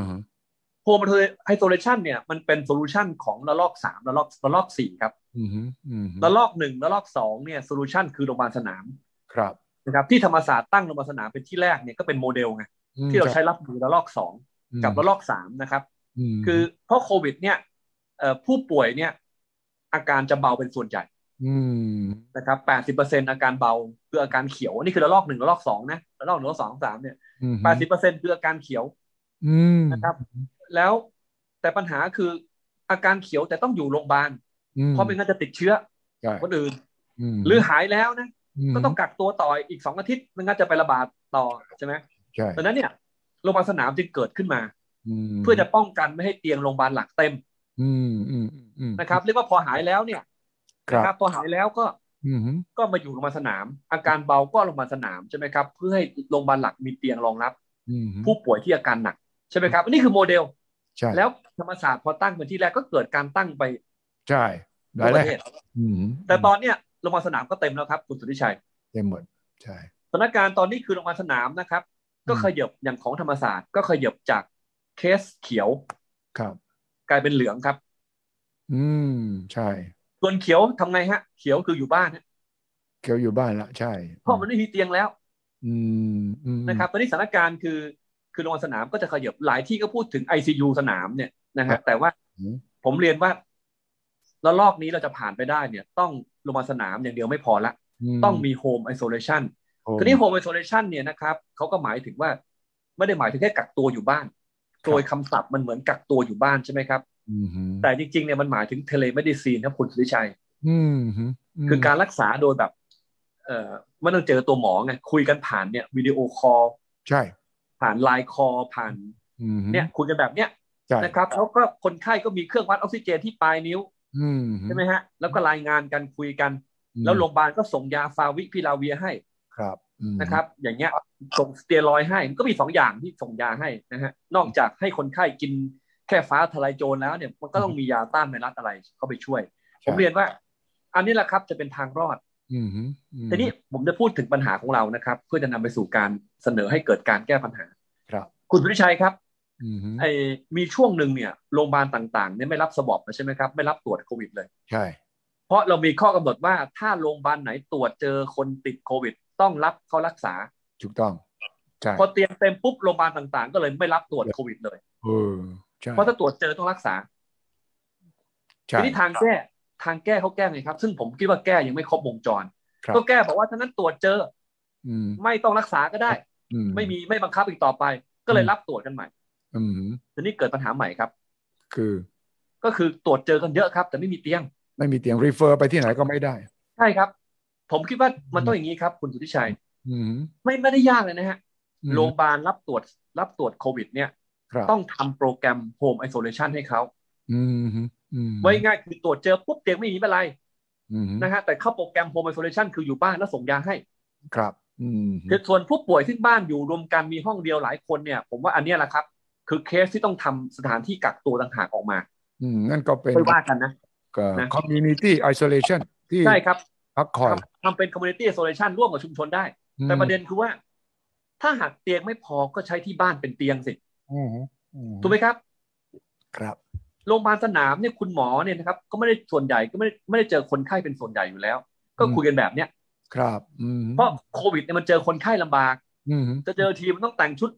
home isolation เนี่ยมันเป็นโซลูชันของระลอก3ระลอก4ครับระลอก1ระลอก2เนี่ยโซลูชันคือโรงพยาบาลสนามครับนะครับที่ธรรมศาสตร์ตั้งโรงพยาบาลสนามเป็นที่แรกเนี่ยก็เป็นโมเดลไงที่เราใช้รับมือระลอก2กับระลอก3นะครับคือเพราะโควิดเนี่ยผู้ป่วยเนี่ยอาการจะเบาเป็นส่วนใหญ่นะครับ80%อาการเบาคืออาการเขียวนี่คือระลอก1ระลอก2นะระลอก1ระลอก2 3เนี่ย80%คืออาการเขียวนะครับแล้วแต่ปัญหาคืออาการเขียวแต่ต้องอยู่โรงพยาบาลเพราะไม่งั้นจะติดเชื้อคนอื่นหรือหายแล้วนะก็ต้องกักตัวต่ออีก2 อาทิตย์ไม่งั้นจะไประบาดต่อใช่ไหมดังนั้นเนี่ยโรงพยาบาลสนามจึงเกิดขึ้นมาเพื่อจะป้องกันไม่ให้เตียงโรงพยาบาลหลักเต็มนะครับเรียกว่าพอหายแล้วเนี่ยนะครับพอหายแล้วก็มาอยู่โรงพยาบาลสนามอาการเบาก็โรงพยาบาลสนามใช่ไหมครับเพื่อให้โรงพยาบาลหลักมีเตียงรองรับผู้ป่วยที่อาการหนักใช่ไหมครับอันนี้คือโมเดลแล้วธรรมศาสตร์พอตั้งเป็นที่แรกก็เกิดการตั้งไปใช่ทั่วประเทศแต่ตอนเนี้ยโรงพยาบาลสนามก็เต็มแล้วครับคุณสุทธิชัยเต็มหมดใช่สถานการณ์ตอนนี้คือโรงพยาบาลสนามนะครับก็ขยับอย่างของธรรมศาสตร์ก็ขยับจากเคสเขียวครับกลายเป็นเหลืองครับใช่ส่วนเขียวทำไงฮะเขียวคืออยู่บ้านฮะเขียวอยู่บ้านละใช่เพราะมันไม่มีเตียงแล้วนะครับตอนนี้สถานการณ์คือโรงพยาบาลสนามก็จะขยับหลายที่ก็พูดถึง ICU สนามเนี่ยนะฮะแต่ว่าผมเรียนว่าระลอกนี้เราจะผ่านไปได้เนี่ยต้องโรงพยาบาลสนามอย่างเดียวไม่พอละต้องมี home isolation ทีนี้ home isolation เนี่ยนะครับเขาก็หมายถึงว่าไม่ได้หมายถึงแค่กักตัวอยู่บ้านโดยคำศัพท์มันเหมือนกักตัวอยู่บ้านใช่ไหมครับแต่จริงๆเนี่ยมันหมายถึง telemedicine ครับคุณสุริชัยคือการรักษาโดยแบบไม่ต้องเจอตัวหมอไงคุยกันผ่านเนี่ยวิดีโอคอลใช่ผ่านไลน์คอลผ่านเนี่ยคุยกันแบบเนี้ยนะครับแล้วก็คนไข้ก็มีเครื่องวัดออกซิเจนที่ปลายนิ้วใช่ไหมฮะแล้วก็รายงานกันคุยกันแล้วโรงพยาบาลก็ส่งยาฟาวิพิลาเวียให้ครับนะครับอย่างเงี้ยส่งสเตียรอยด์ให้มันก็มี2 อย่างที่ส่งยาให้นะฮะนอกจากให้คนไข้กินแค่ฟ้าทลายโจรแล้วเนี่ยมันก็ต้องมียาต้านไวรัสอะไรเข้าไปช่วยผมเรียนว่าอันนี้แหละครับจะเป็นทางรอดทีนี้ผมจะพูดถึงปัญหาของเรานะครับเพื่อจะนำไปสู่การเสนอให้เกิดการแก้ปัญหาครับคุณสุริชัยครับมีช่วงหนึ่งเนี่ยโรงพยาบาลต่างๆเนี่ยไม่รับสวอปใช่ไหมครับไม่รับตรวจโควิดเลยใช่เพราะเรามีข้อกำหนดว่าถ้าโรงพยาบาลไหนตรวจเจอคนติดโควิดต้องรับเขารักษาถูกต้องใช่พอเตียงเต็มปุ๊บโรงพยาบาลต่างๆก็เลยไม่รับตรวจโควิดเลยเพราะถ้าตรวจเจอต้องรักษาทีนี้ทางแก้เขาแก้ไงครับซึ่งผมคิดว่าแก้ยังไม่ครบวงจรก็แก้บอกว่าถ้านั้นตรวจเจอไม่ต้องรักษาก็ได้ไม่บังคับอีกต่อไปก็เลยรับตรวจกันใหม่ทีนี้เกิดปัญหาใหม่ครับก็คือตรวจเจอกันเยอะครับแต่ไม่มีเตียงรีเฟอร์ไปที่ไหนก็ไม่ได้ใช่ครับผมคิดว่ามันต้องอย่างนี้ครับคุณสุทธิชัยไม่ได้ยากเลยนะฮะโรงพยาบาลรับตรวจโควิดเนี่ยต้องทำโปรแกรม Home Isolation ให้เขาไว้ง่ายคือตรวจเจอปุ๊บเตียงไม่มีอะไรนะฮะแต่เข้าโปรแกรม Home Isolation คืออยู่บ้านแล้วส่งยาให้ครับส่วนผู้ป่วยที่บ้านอยู่รวมกันมีห้องเดียวหลายคนเนี่ยผมว่าอันนี้แหละครับคือเคสที่ต้องทำสถานที่กักตัวต่างหากออกมานั่นก็เป็นไม่ว่ากันนะ community isolation ที่ใช่ครับพักคอยทำเป็น community isolation ร่วมกับชุมชนได้แต่ประเด็นคือว่าถ้าหากเตียงไม่พอก็ใช้ที่บ้านเป็นเตียงสิถูกไหมครับครับโรงพยาบาลสนามเนี่ยคุณหมอเนี่ยนะครับก็ไม่ได้ส่วนใหญ่ก็ไม่ได้เจอคนไข้เป็นส่วนใหญ่อยู่แล้วก็คุยกันแบบเนี้ยครับเพราะโควิดเนี่ยมันเจอคนไข้ลำบากจะเจอทีมมันต้องแต่งชุด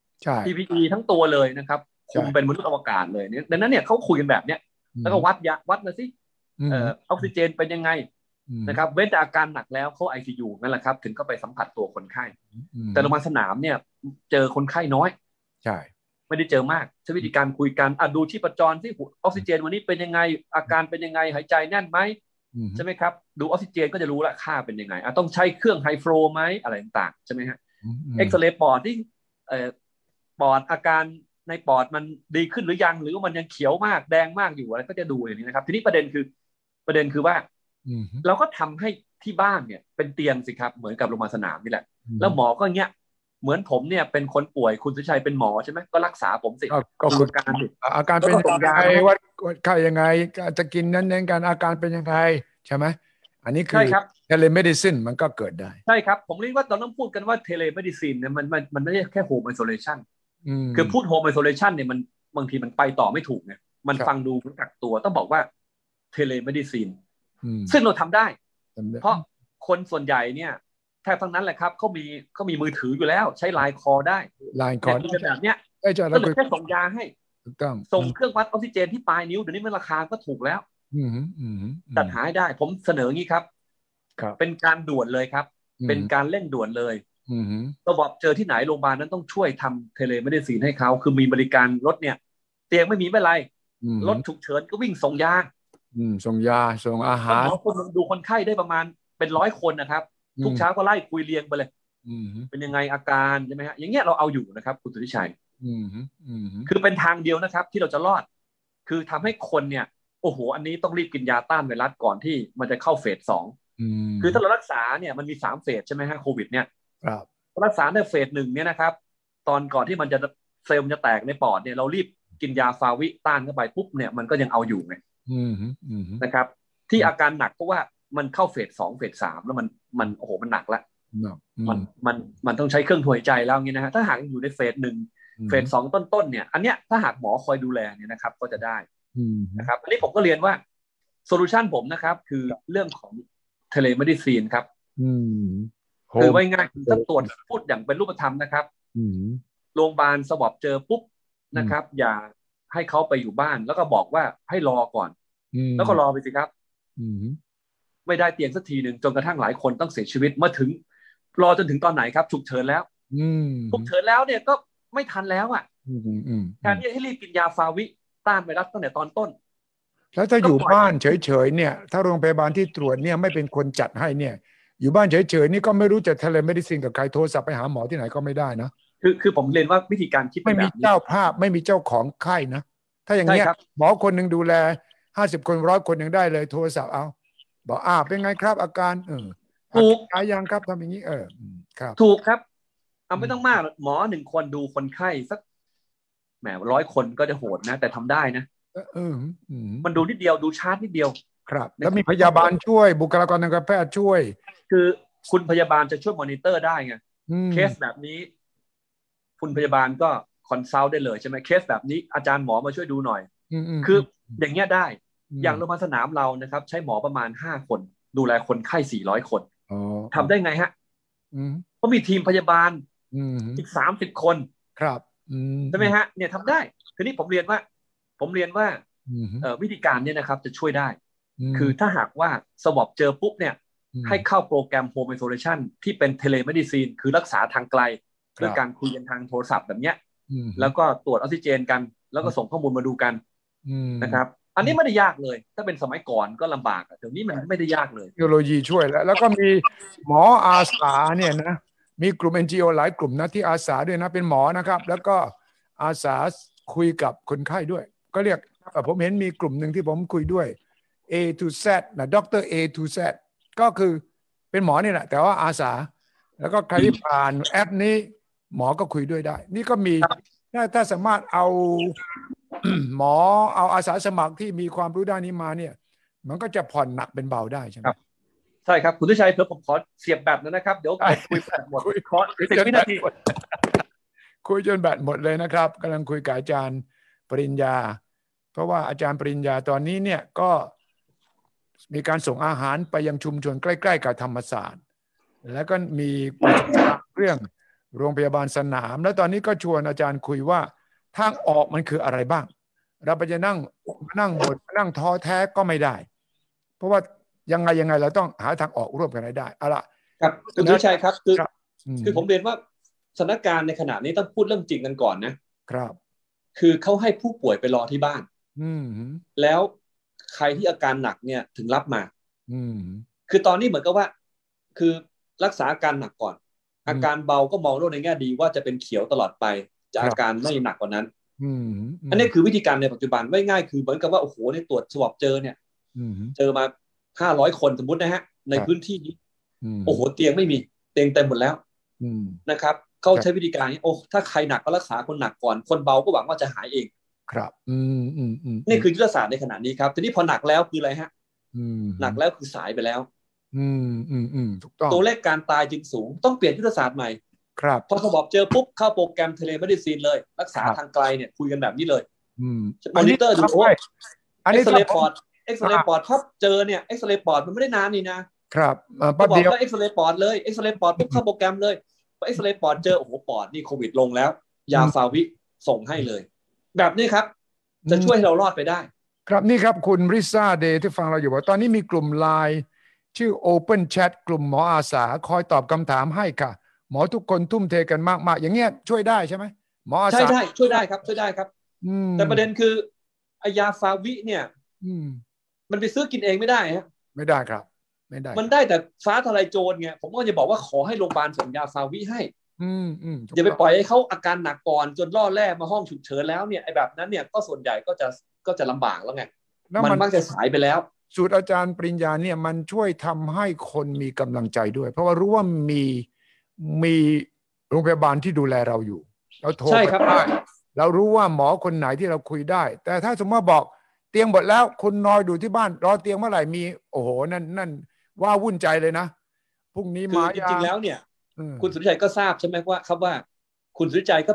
PPE ทั้งตัวเลยนะครับคุมเป็นมนุษย์อวกาศเลยเนี่ยดังนั้นเนี่ยเขาคุยกันแบบเนี้ยแล้วก็วัดมาสิออกซิเจนเป็นยังไงนะครับเว้นแต่อาการหนักแล้วเขา ICU นั่นแหละครับถึงเข้าไปสัมผัสตัวคนไข้แต่โรงพยาบาลสนามเนี่ยเจอคนไข้น้อยใช่ไม่ได้เจอมากใช้วิธีการคุยกันดูชีพจรที่ออกซิเจนวันนี้เป็นยังไงอาการเป็นยังไงหายใจแน่นไหมใช่ไหมครับดูออกซิเจนก็จะรู้ละค่าเป็นยังไงต้องใช้เครื่องไฮฟลูไหมอะไรต่างๆใช่ไหมฮะเอ็กซเรย์ปอดที่ปอดอาการในปอดมันดีขึ้นหรือยังหรือว่ามันยังเขียวมากแดงมากอยู่อะไรก็จะดูอย่างนี้นะครับทีนี้ประเด็นคือว่าเราก็ทำให้ที่บ้านเนี่ยเป็นเตียงสิครับเหมือนกับโรงพยาบาลสนามนี่แหละแล้วหมอก็เงี้ยเหมือนผมเนี่ยเป็นคนป่วยคุณสุชัยเป็นหมอใช่ไหมก็รักษาผมสิก็คุณอาการเป็นยังไงว่าใครยังไงจะกินนั้นกันอาการเป็นยังไงใช่ไหมอันนี้คือเทเลเมดิซินมันก็เกิดได้ใช่ครับผมเรียกว่าเราต้องพูดกันว่าเทเลเมดิซินเนี่ยมันไม่ใช่แค่โฮมไอโซเลชันคือพูดโฮมไอโซเลชันเนี่ยมันบางทีมันไปต่อไม่ถูกไงมันฟังดูเหมือนกักตัวต้องบอกว่าเทเลเมดิซินซึ่งเราทำได้เพราะคนส่วนใหญ่เนี่ยแทบทั้งนั้นแหละครับเขามีมือถืออยู่แล้วใช้ไลน์คอได้ไลน์คอแบบเนี้ยก็เลยแค่ส่งยาให้ส่งเครื่องวัดออกซิเจนที่ปลายนิ้วเดี๋ยวนี้มันราคาก็ถูกแล้วตัดหายได้ผมเสนองี้ครับเป็นการด่วนเลยครับเป็นการเร่งด่วนเลยระบบเจอที่ไหนโรงพยาบาลนั้นต้องช่วยทำเทเลเมดิซินให้เขาคือมีบริการรถเนี่ยเตียงไม่มีไม่ไรรถฉุกเฉินก็วิ่งส่งยาส่งยาส่งอาหารหมอคนดูคนไข้ได้ประมาณเป็น100 คนนะครับทุกเช้าก็ไล่คุยเรียงไปเลยเป็นยังไงอาการใช่ไหมฮะอย่างเงี้ยเราเอาอยู่นะครับคุณสุทธิชัยคือเป็นทางเดียวนะครับที่เราจะรอดคือทำให้คนเนี่ยโอ้โหอันนี้ต้องรีบกินยาต้านไวรัสก่อนที่มันจะเข้าเฟส 2คือถ้าเรารักษาเนี่ยมันมี3 เฟสใช่ไหมฮะโควิดเนี่ยรักษาในเฟส 1เนี่ยนะครับตอนก่อนที่มันจะเซลล์จะแตกในปอดเนี่ยเรารีบกินยาฟาวิต้านเข้าไปปุ๊บเนี่ยมันก็ยังเอาอยู่ไงนะครับที่อาการหนักเพราะว่ามันเข้าเฟส 2เฟส 3แล้วมันโอ้โหมันหนักละมันต้องใช้เครื่องช่วยหายใจแล้วงี้นะฮะถ้าหากอยู่ในเฟส 1เฟส 2ต้นเนี่ยอันเนี้ยถ้าหากหมอคอยดูแลเนี่ยนะครับก็จะได้นะครับอันนี้ผมก็เรียนว่าโซลูชันผมนะครับคือเรื่องของเทเลเมดิซีนครับคือไว้ง่ายถ้าตรวจพูดอย่างเป็นรูปธรรมนะครับโรงพยาบาลสวอปเจอปุ๊บนะครับอย่าให้เขาไปอยู่บ้านแล้วก็บอกว่าให้รอก่อนแล้วก็รอไปสิครับไม่ได้เตียงสักทีหนึ่งจนกระทั่งหลายคนต้องเสียชีวิตมาถึงรอจนถึงตอนไหนครับฉุกเฉินแล้วฉุกเฉินแล้วเนี่ยก็ไม่ทันแล้วอ่ะการที่ให้รีบกินยาฟาวิต้านไวรัสตั้งแต่ตอนต้นแล้วถ้าอยู่บ้านเฉยๆเนี่ยถ้าโรงพยาบาลที่ตรวจเนี่ยไม่เป็นคนจัดให้เนี่ยอยู่บ้านเฉยๆนี่ก็ไม่รู้จะเทเลเมดิซินกับใครโทรศัพท์ไปหาหมอที่ไหนก็ไม่ได้นะคือผมเรียนว่าวิธีการคิดไม่มีเจ้าภาพไม่มีเจ้าของไข้นะถ้าอย่างเงี้ยหมอคนหนึ่งดูแล50 คน100 คนยังได้เลยโทรศัพท์เอาบอกเป็นไงครับอาการถูกยังครับทำอย่างนี้ครับถูกครับเอาไม่ต้องมากหมอ1 คนดูคนไข้สักแหม100 คนก็จะโหดนะแต่ทำได้นะมันดูนิดเดียวดูชาร์ตนิดเดียวครับแล้วมีพยาบาลช่วยบุคลากรทางการแพทย์ช่วยคือคุณพยาบาลจะช่วยมอนิเตอร์ได้ไงเคสแบบนี้คุณพยาบาลก็คอนซัลท์ได้เลยใช่ไหมเคสแบบนี้อาจารย์หมอมาช่วยดูหน่อยคืออย่างเงี้ยได้อย่างโรงพยาบาลสนามเรานะครับใช้หมอประมาณ5 คนดูแลคนไข้400 คนทำได้ไงฮะเพราะมีทีมพยาบาลอีก30 คนครับใช่ไหมฮะเนี่ยทำได้ทีนี้ผมเรียนว่าวิธีการเนี่ยนะครับจะช่วยได้คือถ้าหากว่าสวอปเจอปุ๊บเนี่ยให้เข้าโปรแกรม Home Isolation ที่เป็นเทเลเมดิซีนคือรักษาทางไกลด้วยการคุยกันทางโทรศัพท์แบบเนี้ยแล้วก็ตรวจออกซิเจนกันแล้วก็ส่งข้อมูลมาดูกันนะครับอันนี้ไม่ได้ยากเลยถ้าเป็นสมัยก่อนก็ลำบากเดี๋ยวนี้มันไม่ได้ยากเลยเทคโนโลยีช่วยแล้วก็มีหมออาสาเนี่ยนะมีกลุ่ม NGO หลายกลุ่มนะที่อาสาด้วยนะเป็นหมอนะครับแล้วก็อาสาคุยกับคนไข้ด้วยก็เรียกผมเห็นมีกลุ่มหนึ่งที่ผมคุยด้วย A to Z นะดร A to Z ก็คือเป็นหมอนี่แหละแต่ว่าอาสาแล้วก็ใครที่ผ่านแอปนี้หมอก็คุยด้วยได้นี่ก็มีถ้าสามารถเอาหมอเอาอาสาสมัครที่มีความรู้ด้านนี้มาเนี่ยมันก็จะผ่อนหนักเป็นเบาได้ใช่ไหมใช่ครับคุณทุชัยเพื่อผมขอเสียบแบตนะครับเดี๋ยวคุยแบตหมดขอ10 วินาทีคุยจนแบตหมดเลยนะครับกำลังคุยกับอาจารย์ปริญญาเพราะว่าอาจารย์ปริญญาตอนนี้เนี่ยก็มีการส่งอาหารไปยังชุมชนใกล้ๆกับธรรมศาสตร์แล้วก็มีเรื่องโรงพยาบาลสนามแล้วตอนนี้ก็ชวนอาจารย์คุยว่าทางออกมันคืออะไรบ้างเราไปจะนั่งบ่นนั่งท้อแท้ก็ไม่ได้เพราะว่ายังไงเราต้องหาทางออกร่วมกันให้ได้เอาล่ะครับคุณวิชัยครับคือผมเรียนว่าสถานการณ์ในขณะนี้ต้องพูดเรื่องจริงกันก่อนนะครับคือเขาให้ผู้ป่วยไปรอที่บ้านแล้วใครที่อาการหนักเนี่ยถึงรับมาคือตอนนี้เหมือนกับว่าคือรักษาอาการหนักก่อนอาการเบาก็มองโลกในแง่ดีว่าจะเป็นเขียวตลอดไปจะอาการไม่หนักกว่านั้นอันนี้คือวิธีการในปัจจุบันไม่ง่ายคือเหมือนกับว่าโอ้โหในตรวจสวอปเจอเนี่ยเจอมา500 คนสมมตินะฮะในพื้นที่นี้โอ้โหเตียงไม่มีเตียงเต็มหมดแล้วนะครับเขาใช้วิธีการนี้โอ้ถ้าใครหนักก็รักษาคนหนักก่อนคนเบาก็หวังว่าจะหายเองครับนี่คือยุทธศาสตร์ในขณะนี้ครับทีนี้พอหนักแล้วคืออะไรฮะหนักแล้วคือสายไปแล้วถูกต้องตัวเลขการตายจึงสูงต้องเปลี่ยนยุทธศาสตร์ใหม่ครับพอสวอปเจอปุ๊บเข้าโปรแกรมเทเลเมดิซีนเลยรักษาทางไกลเนี่ยคุยกันแบบนี้เลยมอนิเตอร์ดูโอ้เอ็กซเรย์ปอดครับเจอเนี่ยเอ็กซเรย์ปอดมันไม่ได้นานนี่นะครับบอกว่าเอ็กซเรย์ปอดเลยเอ็กซเรย์ปอดปุ๊บเข้าโปรแกรมเลยพอเอ็กซเรย์ปอดเจอโอ้โหปอดนี่โควิดลงแล้วยาฟาวิส่งให้เลยแบบนี้ครับจะช่วยให้เรารอดไปได้ครับนี่ครับคุณริซ่าเดย์ที่ฟังเราอยู่ว่าตอนนี้มีกลุ่มไลน์ชื่อ Open Chat กลุ่มหมออาสาคอยตอบคำถามให้ค่ะหมอทุกคนทุ่มเทกันมากๆอย่างเงี้ยช่วยได้ใช่ไหมหมออาสาใช่ช่วยได้ครับช่วยได้ครับแต่ประเด็นคือไอยาฟาวิเนี่ยมันไปซื้อกินเองไม่ได้ฮะไม่ได้ครับไม่ได้มันได้แต่ฟ้าทลายโจรไงผมก็จะบอกว่าขอให้โรงพยาบาลส่งยาฟาวิให้อย่าไปปล่อยให้เขาอาการหนักก่อนจนล่อแร่มาห้องฉุกเฉินแล้วเนี่ยไอ้แบบนั้นเนี่ยก็ส่วนใหญ่ก็จะลำบากแล้วไงมันมักจะสายไปแล้วสูตรอาจารย์ปริญญาเนี่ยมันช่วยทำให้คนมีกำลังใจด้วยเพราะว่ารู้ว่ามีโรงพยาบาลที่ดูแลเราอยู่เราโทรไปได้เรารู้ว่าหมอคนไหนที่เราคุยได้แต่ถ้าสมมติว่าบอกเตียงหมดแล้วคุณนอนดูที่บ้านรอเตียงเมื่อไหร่มีโอ้โหนั่นว่าวุ่นใจเลยนะพรุ่งนี้มาจริงๆแล้วเนี่ยคุณสุริชัยก็ทราบใช่ไหมว่าครับว่าคุณสุริชัยก็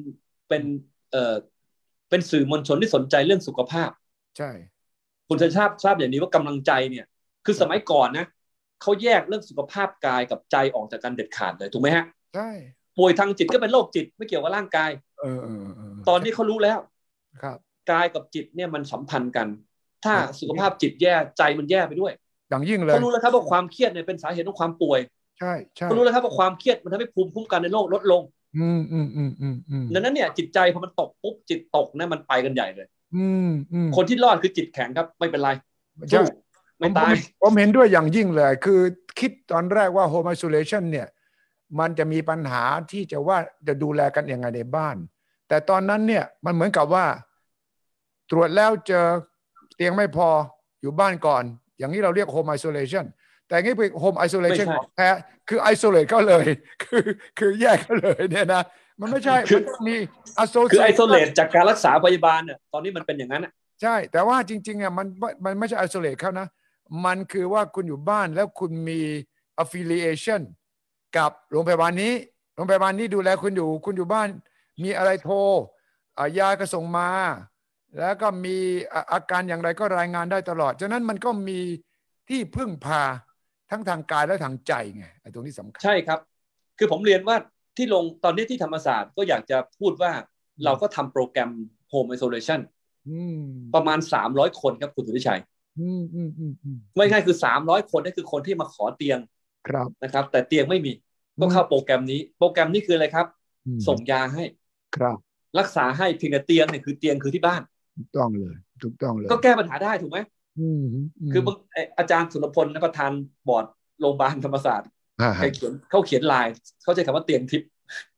เป็นสื่อมวลชนที่สนใจเรื่องสุขภาพใช่คุณจะทราบอย่างนี้ว่ากำลังใจเนี่ยคือสมัยก่อนนะเขาแยกเรื่องสุขภาพกายกับใจออกจากกันเด็ดขาดเลยถูกไหมฮะใช่ป่วยทางจิตก็เป็นโรคจิตไม่เกี่ยวกับร่างกายตอนนี้เขารู้แล้วครับกายกับจิตเนี่ยมันสัมพันธ์กันถ้าสุขภาพจิตแย่ใจมันแย่ไปด้วยอย่างยิ่งเลยเขารู้แล้วครับว่าความเครียดเนี่ยเป็นสาเหตุของความป่วยใช่เขารู้แล้วครับว่าความเครียดมันทำให้ภูมิคุ้มกันในโรคลดลงดังนั้นเนี่ยจิตใจพอมันตกปุ๊บจิตตกนะมันไปกันใหญ่เลยคนที่รอดคือจิตแข็งครับไม่เป็นไรไม่ตายผมเห็นด้วยอย่างยิ่งเลยคือคิดตอนแรกว่า home isolation เนี่ยมันจะมีปัญหาที่จะดูแลกันยังไงในบ้านแต่ตอนนั้นเนี่ยมันเหมือนกับว่าตรวจแล้วเจอเตียงไม่พออยู่บ้านก่อนอย่างนี้เราเรียก home isolation แต่งี้เป็น home isolation ของแท้คือ isolate ก็เลยคือแยกก็เลยเนี่ยนะมันไม่ใช่มันต้องมี associate คือ isolate จากการรักษาพยาบาลเนี่ยตอนนี้มันเป็นอย่างนั้นใช่แต่ว่าจริงๆอ่ะมันไม่ใช่ isolate เขานะมันคือว่าคุณอยู่บ้านแล้วคุณมี affiliation กับโรงพยาบาลนี้โรงพยาบาลนี้ดูแลคุณอยู่บ้านมีอะไรโทรยาก็ส่งมาแล้วก็มีอาการอย่างไรก็รายงานได้ตลอดฉะนั้นมันก็มีที่พึ่งพาทั้งทางกายและทางใจไงไอ้ตรงนี้สำคัญใช่ครับคือผมเรียนว่าที่ลงตอนนี้ที่ธรรมศาสตร์ก็อยากจะพูดว่าเราก็ทำโปรแกรม Home Isolation ประมาณ300 คนครับคุณสุริชัยไม่ง่ายคือ300 คนนั่นคือคนที่มาขอเตียงนะครับแต่เตียงไม่มีก็เข้าโปรแกรมนี้โปรแกรมนี้คืออะไรครับส่งยาให้ครับรักษาให้เพียงแต่เตียงเนี่ยคือเตียงคือที่บ้านถูกต้องเลยก็แก้ปัญหาได้ถูกไหมคืออาจารย์สุรพลประธานบอร์ดโรงพยาบาลธรรมศาสตร์เขาเขียนไลน์เขาใช้คำว่าเตียงทิพย์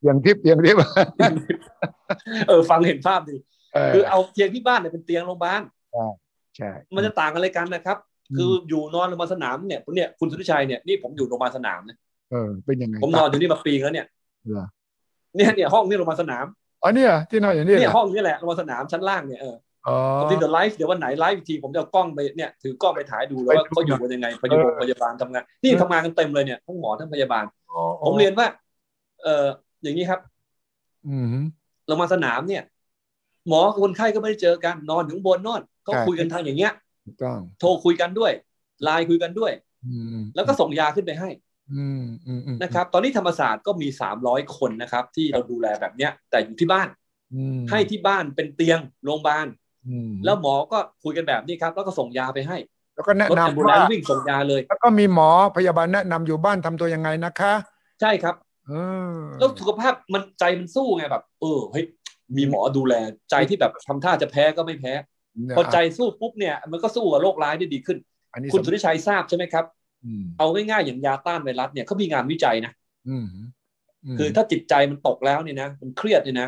ฟังเห็นภาพดีคือเอาเตียงที่บ้านเนี่ยเป็นเตียงโรงพยาบาลใช่มันจะต่างกันเลยกันนะครับคืออยู่นอนโรงพยาบาลสนามเนี่ยคุณสุริชัยเนี่ยนี่ผมอยู่โรงพยาบาลสนามเนี่ยเป็นยังไงผมนอนอยู่นี่มาปีแล้วเนี่ยห้องนี่โรงพยาบาลสนามอ๋อเนี่ยที่นอนอย่างนี้เนี่ยห้องนี่แหละโรงพยาบาลสนามชั้นล่างเนี่ยผมที่เดอะไลฟ์เดี๋ยววันไหนไลฟ์อีกทีผมจะเอากล้องไปเนี่ยถือกล้องไปถ่ายดูแล้วว่าเขาอยู่กันยังไงพยาบาลทำงานนี่ทำงานกันเต็มเลยเนี่ยทั้งหมอทั้งพยาบาลผมเรียนว่าอย่างนี้ครับโรงพยาบาลสนามเนี่ยหมอกับคนไข้ก็ไม่ได้เจอกันนอนอยู่ข้างบนนอนเขาคุยกันทางอย่างเงี้ยโทรคุยกันด้วยไลน์คุยกันด้วยแล้วก็ส่งยาขึ้นไปให้นะครับตอนนี้ธรรมศาสตร์ก็มี300 คนนะครับที่เราดูแลแบบเนี้ยแต่อยู่ที่บ้านให้ที่บ้านเป็นเตียงโรงพยาบาลแล้วหมอก็คุยกันแบบนี้ครับแล้วก็ส่งยาไปให้แล้วก็แนะนำว่าวิ่งส่งยาเลยแล้วก็มีหมอพยาบาลแนะนำอยู่บ้านทำตัวยังไงนะคะใช่ครับแล้วสุขภาพมันใจมันสู้ไงแบบเฮ้ยมีหมอดูแลใจที่แบบทำท่าจะแพ้ก็ไม่แพ้พอใจสู้ปุ๊บเนี่ยมันก็สู้กับโรคร้ายได้ดีขึ้นคุณสุริชัยทราบใช่ไหมครับเอาง่ายๆอย่างยาต้านไวรัสเนี่ยเขามีงานวิจัยนะคือถ้าจิตใจมันตกแล้วเนี่ยนะมันเครียดเนี่ยนะ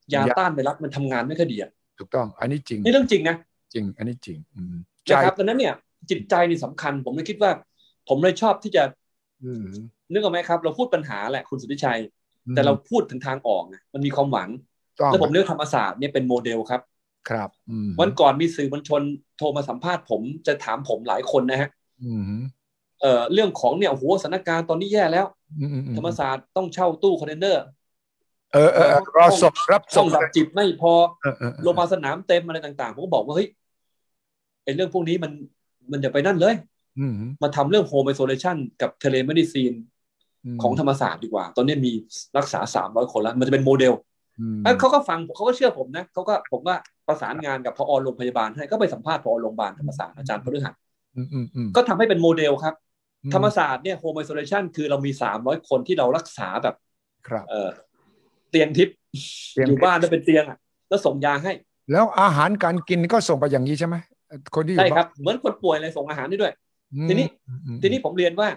ยาต้านไวรัสมันทำงานไม่ค่อยดีถูกต้องอันนี้จริงนี่เรื่องจริงนะจริงอันนี้จริงนะครับดังนั้นเนี่ยจิตใจนี่สำคัญผมเลยคิดว่าผมเลยชอบที่จะนึกออกไหมครับเราพูดปัญหาแหละคุณสุทธิชัยแต่เราพูดถึงทางออกมันมีความหวังแล้วผมเลือกธรรมศาสตร์เนี่ยเป็นโมเดลครับครับวันก่อนมีสื่อมวลชนโทรมาสัมภาษณ์ผมจะถามผมหลายคนนะฮะเรื่องของเนี่ยโอ้โหสถานการณ์ตอนนี้แย่แล้วธรรมศาสตร์ต้องเช่าตู้คอนเทนเนอร์รอศพรับศพดับจิตไม่พอโรงพยาบาลสนามเต็มอะไรต่างๆผมก็บอกว่าเฮ้ยไอ้เรื่องพวกนี้มันอย่าไปนั่นเลยมาทำเรื่อง Home Isolation กับ Telemedicine ของธรรมศาสตร์ดีกว่าตอนนี้มีรักษา300 คนแล้วมันจะเป็นโมเดลเขาก็ฟังเขาก็เชื่อผมนะผมว่าประสานงานกับผอ.โรงพยาบาลให้ก็ไปสัมภาษณ์ผอ.โรงพยาบาลธรรมศาสตร์อาจารย์พฤหัสก็ทำให้เป็นโมเดลครับธรรมศาสตร์เนี่ย Home Isolation คือเรามี300 คนที่เรารักษาแบบเตียงทิพย์อยู่บ้านแล้วเป็นเตียงแล้วส่งยาให้แล้วอาหารการกินก็ส่งไปอย่างนี้ใช่ไหมคนที่อยู่ใช่ครับเหมือนคนป่วยอะไรส่งอาหารได้ด้วยทีนี้ผมเรียนว่า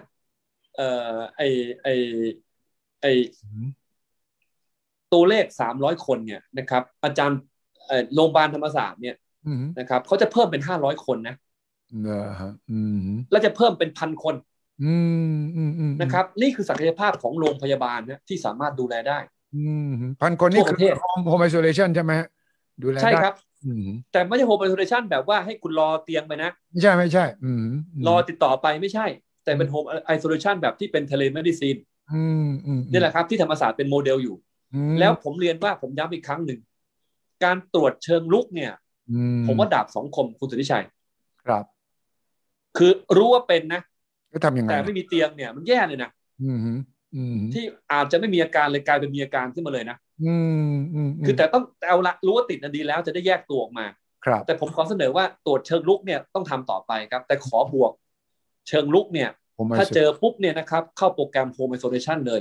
ตัวเลข300 คนเนี่ยนะครับอาจารย์โรงพยาบาลธรรมศาสตร์เนี่ยนะครับเขาจะเพิ่มเป็น500 คนนะแล้วจะเพิ่มเป็น1,000 คนนะครับนี่คือศักยภาพของโรงพยาบาลนะที่สามารถดูแลได้ 1,000 คนนี่คือ Home Isolation ใช่ไหมดูแลได้ใช่ครับแต่ไม่ใช่ Home Isolation แบบว่าให้คุณรอเตียงไปนะไม่ใช่รอติดต่อไปไม่ใช่แต่เป็น Home Isolation แบบที่เป็น Telemedicine นี่แหละครับที่ธรรมศาสตร์เป็นโมเดลอยู่แล้วผมเรียนว่าผมย้ำอีกครั้งหนึ่งการตรวจเชิงลุกเนี่ยผมว่าดาบ2 คมคุณสุทธิชัยครับคือรู้ว่าเป็นนะก็ทำยังไงแต่ไม่มีเตียงเนี่ยมันแย่เลยนะที่อาจจะไม่มีอาการเลยกลายเป็นมีอาการขึ้นมาเลยนะคือแต่ต้องเอาละรู้ว่าติดดีแล้วจะได้แยกตัวออกมาแต่ผมขอเสนอว่าตรวจเชิงลุกเนี่ยต้องทำต่อไปครับแต่ขอบวกเชิงลุกเนี่ยถ้าเจอปุ๊บเนี่ยนะครับเข้าโปรแกรม Home Isolation เลย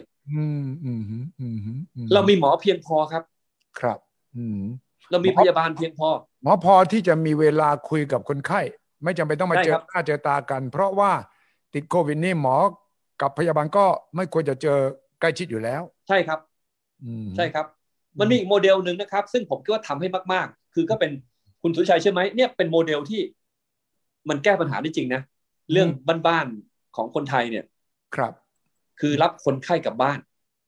เรามีหมอเพียงพอครับครับเรามีพยาบาลเพียงพอหมอพอที่จะมีเวลาคุยกับคนไข้ไม่จำเป็นต้องมาเจอหน้าเจอตากันเพราะว่าติดโควิดนี่หมอกับพยาบาลก็ไม่ควรจะเจอใกล้ชิดอยู่แล้วใช่ครับใช่ครับมันมีอีกโมเดลหนึ่งนะครับซึ่งผมคิดว่าทำให้มากๆคือก็เป็นคุณสุชัยใช่ไหมเนี่ยเป็นโมเดลที่มันแก้ปัญหาได้จริงนะเรื่องบ้านๆของคนไทยเนี่ยครับคือรับคนไข้กลับบ้าน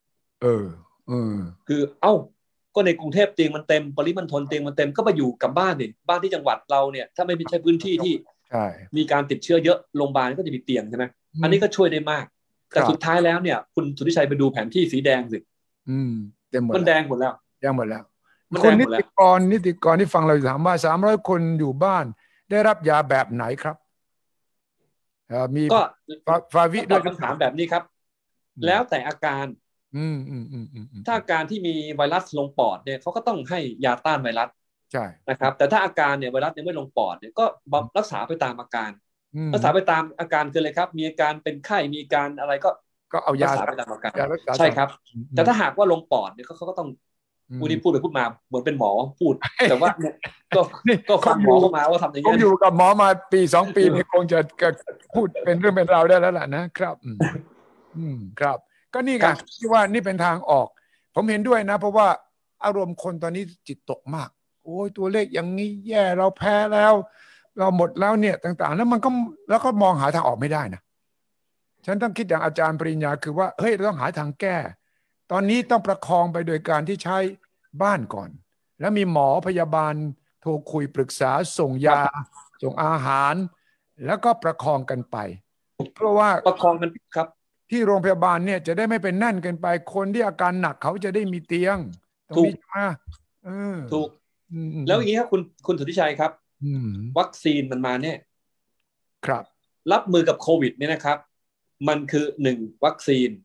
คือก็ในกรุงเทพเตียงมันเต็มปริมณฑลเตียงมันเต็มก็ไปอยู่กับบ้านดิบ้านที่จังหวัดเราเนี่ยถ้าไม่ใช่พื้นที่ที่มีการติดเชื้อเยอะโรงพยาบาลก็จะมีเตียงใช่ไหมอันนี้ก็ช่วยได้มากแต่สุดท้ายแล้วเนี่ยคุณสุทธิชัยไปดูแผนที่สีแดงสิมันแดงหมดแล้วคนนิติกรที่ฟังเราถามว่า300 คนอยู่บ้านได้รับยาแบบไหนครับมีก็ฟาวิด้วยคำถามแบบนี้ครับแล้วแต่อาการถ้าอาการที่มีไวรัสลงปอดเนี่ยเขาก็ต้องให้ยาต้านไวรัสใช่นะครับแต่ถ้าอาการเนี่ยไวรัสยังไม่ลงปอดเนี่ยก็รักษาไปตามอาการรักษาไปตามอาการคืออะไรครับมีอาการเป็นไข้มีการอะไรก็เอายารักษาไปตามอาการใช่ครับแต่ถ้าหากว่าลงปอดเนี่ยเขาก็ต้องพูดไปพูดมาเหมือนเป็นหมอพูดแต่ว่าเนี่ยก็ฟังหมอเข้ามาว่าทำอย่างนี้ผมอยู่กับหมอมาปี2 ปีนี่คงจะพูดเป็นเรื่องเป็นราวได้แล้วล่ะนะครับครับก็นี่ไงที่ว่านี่เป็นทางออกผมเห็นด้วยนะเพราะว่าอารมณ์คนตอนนี้จิตตกมากโอ้ยตัวเลขอย่างนี้แย่เราแพ้แล้วเราหมดแล้วเนี่ยต่างๆแล้วมันก็แล้วก็มองหาทางออกไม่ได้นะฉันต้องคิดอย่างอาจารย์ปริญญาคือว่าเฮ้ยเราต้องหาทางแก้ตอนนี้ต้องประคองไปโดยการที่ใช้บ้านก่อนแล้วมีหมอพยาบาลโทรคุยปรึกษาส่งยาส่งอาหารแล้วก็ประคองกันไปเพราะว่าประคองกันครับที่โรงพยาบาลเนี่ยจะได้ไม่เป็นแน่นเกินไปคนที่อาการหนักเขาจะได้มีเตียงถูกถูกแล้วอย่างนี้ครับคุณสุทธิชัยครับวัคซีนมันมาเนี่ยครับรับมือกับโควิดเนี่ยนะครับมันคือ1วัคซีน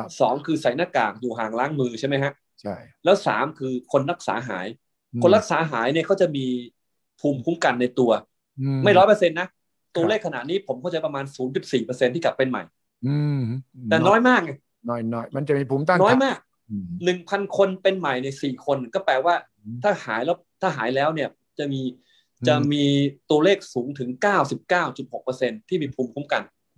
2คือใส่หน้ากากอยู่ห่างล้างมือใช่ไหมฮะใช่แล้ว3คือคนรักษาหายคนรักษาหายเนี่ยเขาจะมีภูมิคุ้มกันในตัวไม่ 100% นะตัวเลขขนาดนี้ผมเข้าใจประมาณ 0.4% ที่กลับเป็นใหม่แต่น้อยมากไงน้อยมันจะมีภูมิต้านน้อยมาก 1,000 คนเป็นใหม่ใน4 คนก็แปลว่าถ้าหายแล้วเนี่ยจะมีตัวเลขสูงถึง 99.6% ที่มีภูมิคุ้มกัน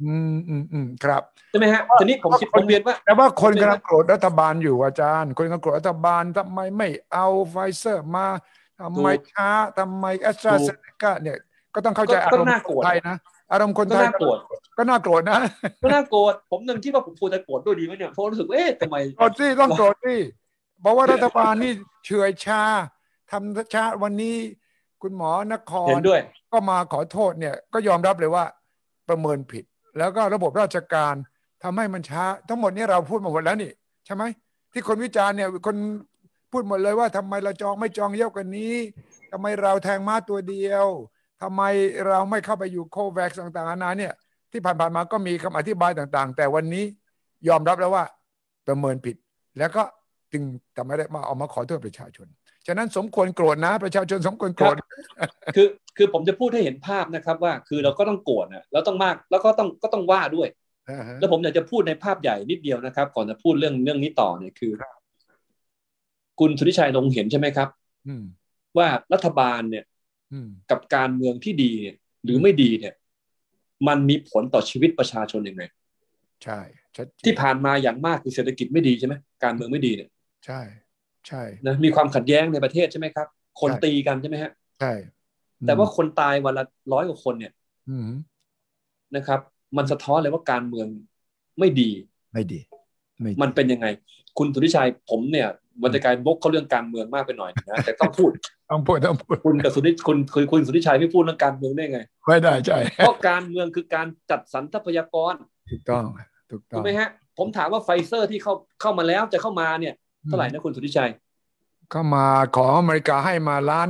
ครับใช่ไหมฮะทีนี้ผมเรียนว่าแต่ว่าคนกำลังโกรธรัฐบาลอยู่อาจารย์คนกำลังโกรธรัฐบาลทำไมไม่เอาไฟเซอร์มาทำไมช้าทำไมแอสตราเซเนกาเนี่ยก็ต้องเข้าใจอารมณ์คนไทยนะอารมณ์คนไทยก็น่าโกรธนะก็น่าโกรธผมนึงคิดว่าผมควรจะโกรธด้วยดีไหมเนี่ยเพราะรู้สึกเอ๊ะทำไมโกรธสิต้องโกรธสิบอกว่ารัฐบาลนี่เฉื่อยชาทำช้าวันนี้คุณหมอนครก็มาขอโทษเนี่ยก็ยอมรับเลยว่าประเมินผิดแล้วก็ระบบราชการทำให้มันช้าทั้งหมดนี้เราพูดมาหมดแล้วนี่ใช่ไหมที่คนวิจารณ์เนี่ยคนพูดหมดเลยว่าทำไมเราไม่จองเยอะกว่านี้ทำไมเราแทงม้าตัวเดียวทำไมเราไม่เข้าไปอยู่โควัคต่างๆนานาเนี่ยที่ผ่านๆมาก็มีคำอธิบายต่างๆแต่วันนี้ยอมรับแล้วว่าประเมินผิดแล้วก็จึงทำให้ได้มาออกมาขอโทษประชาชนฉะนั้นสมควรโกรธนะประชาชนสมควรโกรธคือผมจะพูดให้เห็นภาพนะครับว่าคือเราก็ต้องโกรธนะแล้วต้องมากแล้วก็ต้องว่าด้วยแล้วผมอยากจะพูดในภาพใหญ่นิดเดียวนะครับก่อนจะพูดเรื่องนี้ต่อเนี่ยคือคุณสุทธิชัยลงเห็นใช่ไหมครับว่ารัฐบาลเนี่ยกับการเมืองที่ดีเนี่ยหรือไม่ดีเนี่ยมันมีผลต่อชีวิตประชาชนยังไงใช่ที่ผ่านมาอย่างมากคือเศรษฐกิจไม่ดีใช่ไหมการเมืองไม่ดีเนี่ยใช่นะมีความขัดแย้งในประเทศใช่ไหมครับคนตีกันใช่ไหมฮะใช่แต่ว่าคนตายวันละ100 กว่าคนเนี่ยนะครับมันสะท้อนเลยว่าการเมืองไม่ดีมันเป็นยังไงคุณสุทธิชัยผมเนี่ยบรรยากาศบกเขาเรื่องการเมืองมากไปหน่อยนะแต่ต้องพูดคุณกับคุณสุทธิชัยไม่พูดเรื่องการเมืองได้ไงไม่ได้ใช่เพราะการเมืองคือการจัดสรรทรัพยากรถูกต้องถูกไหมฮะผมถามว่าไฟเซอร์ที่เข้ามาแล้วจะเข้ามาเนี่ยเท่าไหร่นะคุณสุทธิชัยเข้ามาของอเมริกาให้มา1.5 ล้าน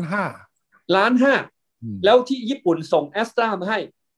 แล้วที่ญี่ปุ่นส่งแอสตรามาให้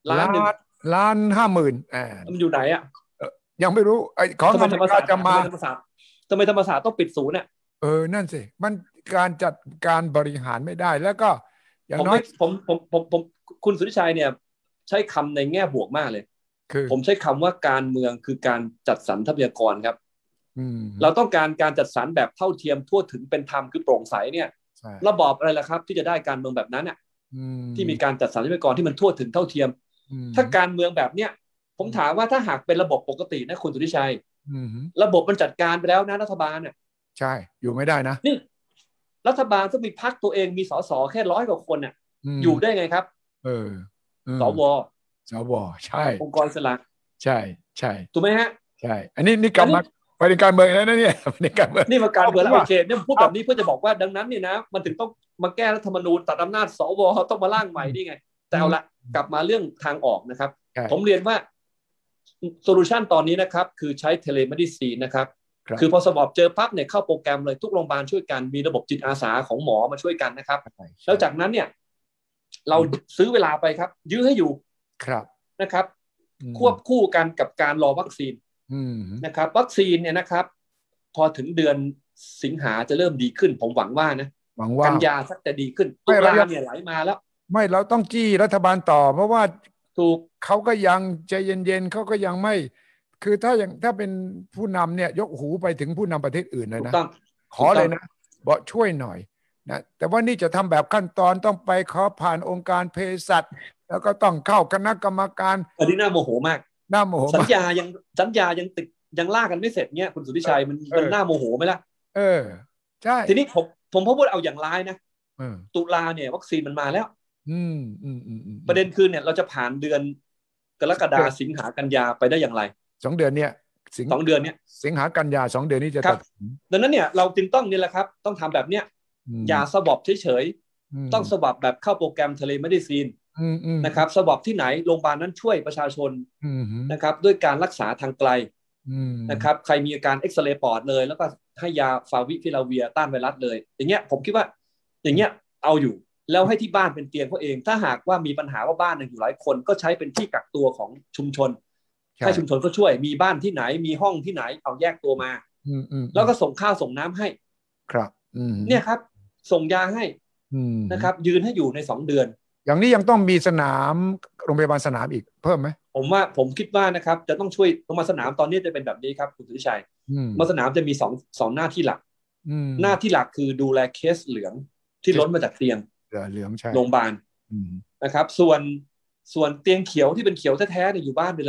1,50,000 มันอยู่ไหนอ่ะยังไม่รู้ไอ้ของอเมริกาจะมาทำไมธรรมศาสตร์ต้องปิดศูนย์เนี่ยนั่นสิมันการจัดการบริหารไม่ได้แล้วก็อย่างน้อยผมคุณสุทธิชัยเนี่ยใช้คำในแง่บวกมากเลยผมใช้คำว่าการเมืองคือการจัดสรรทรัพยากรครับเราต้องการจัดสรรแบบเท่าเทียมทั่วถึงเป็นธรรมคือโปร่งใสเนี่ยระบอบอะไรล่ะครับที่จะได้การเมืองแบบนั้นน่ะที่มีการจัดสรรทรัพยากรที่มันทั่วถึงเท่าเทียมถ้าการเมืองแบบเนี้ยผมถามว่าถ้าหากเป็นระบบปกตินะคุณสุทธิชัยระบบมันจัดการไปแล้วนะรัฐบาลเนี่ยใช่อยู่ไม่ได้นะนี่รัฐบาลต้องมีพรรคตัวเองมีสสแค่100 กว่าคนน่ะอยู่ได้ไงครับสวใช่องค์กรอิสระใช่ถูกไหมฮะใช่อันนี้กลับมาไปในการเมืองแล้วนะเนี่ยในการเมืองนี่มาการเมืองแล้วโอเคเนี่ยพูดแบบนี้เพื่อจะบอกว่าดังนั้นเนี่ยนะมันถึงต้องมาแก้รัฐธรรมนูญตัดอำนาจสวต้องมาร่างใหม่นี่ไงแต่เอาละกลับมาเรื่องทางออกนะครับผมเรียนว่าโซลูชันตอนนี้นะครับคือใช้เทเลเมดิซีนนะครับคือพอสวอปเจอปั๊บเนี่ยเข้าโปรแกรมเลยทุกโรงพยาบาลช่วยกันมีระบบจิตอาสาของหมอมาช่วยกันนะครับแล้วจากนั้นเนี่ยเราซื้อเวลาไปครับยื้อให้อยู่นะครับควบคู่กันกับการรอวัคซีนนะครับวัคซีนเนี่ยนะครับพอถึงเดือนสิงหาจะเริ่มดีขึ้นผมหวังว่านะกันยาสักจะดีขึ้นตุลาเนี่ยไหลมาแล้วไม่เราต้องจี้รัฐบาลต่อเพราะว่าถูกเขาก็ยังใจเย็นๆเขาก็ยังไม่คือถ้าเป็นผู้นำเนี่ยยกหูไปถึงผู้นำประเทศอื่นเลยนะขอเลยนะบอกช่วยหน่อยนะแต่ว่านี่จะทำแบบขั้นตอนต้องไปขอผ่านองค์การเภสัชแล้วก็ต้องเข้าคณะกรรมการอันนี้น่าโมโหมากน่าโมโหสัญญายังติดยังล่ากันไม่เสร็จเนี่ยคุณสุทธิชัยมันน่าโมโหไหมล่ะใช่ทีนี้ผมพูดเอาอย่างร้ายนะตุลาเนี่ยวัคซีนมันมาแล้วประเด็นคือเนี่ยเราจะผ่านเดือนกรกฎาคมสิงหากันยาไปได้อย่างไร 2 เดือนเนี่ย 2 เดือนเนี่ยสิงหากันยา2 เดือนนี้จะครับดังนั้นเนี่ยเราจึงต้องนี่แหละครับต้องทำแบบเนี้ยอย่าสวอปเฉยๆต้องสวอปแบบเข้าโปรแกรมเทเลเมดิซีนนะครับสวอปที่ไหนโรงพยาบาลนั้นช่วยประชาชนนะครับด้วยการรักษาทางไกลนะครับใครมีอาการเอ็กซเรย์ปอดเลยแล้วก็ให้ยาฟาวิพิลาเวียต้านไวรัสเลยอย่างเงี้ยผมคิดว่าอย่างเงี้ยเอาอยู่แล้วให้ที่บ้านเป็นเตียงเขาเองถ้าหากว่ามีปัญหาว่าบ้านอยู่หลายคนก็ใช้เป็นที่กักตัวของชุมชนให้ชุมชนก็ช่วยมีบ้านที่ไหนมีห้องที่ไหนเอาแยกตัวมาแล้วก็ส่งข้าวส่งน้ำให้ครับเนี่ยครับส่งยาให้นะครับยืนให้อยู่ใน2 เดือนอย่างนี้ยังต้องมีสนามโรงพยาบาลสนามอีกเพิ่มไหมผมคิดว่านะครับจะต้องช่วยโรงพยาบาลสนามตอนนี้จะเป็นแบบนี้ครับคุณสุทธิชัยโรงพยาบาลสนามจะมี2หน้าที่หลักหน้าที่หลักคือดูแลเคสเหลืองที่ล้นมาจากเตียงเหลืองใช่โรงพยาบาลนะครับส่วนเตียงเขียวที่เป็นเขียวแท้ๆเนี่ยอยู่บ้านไปเลย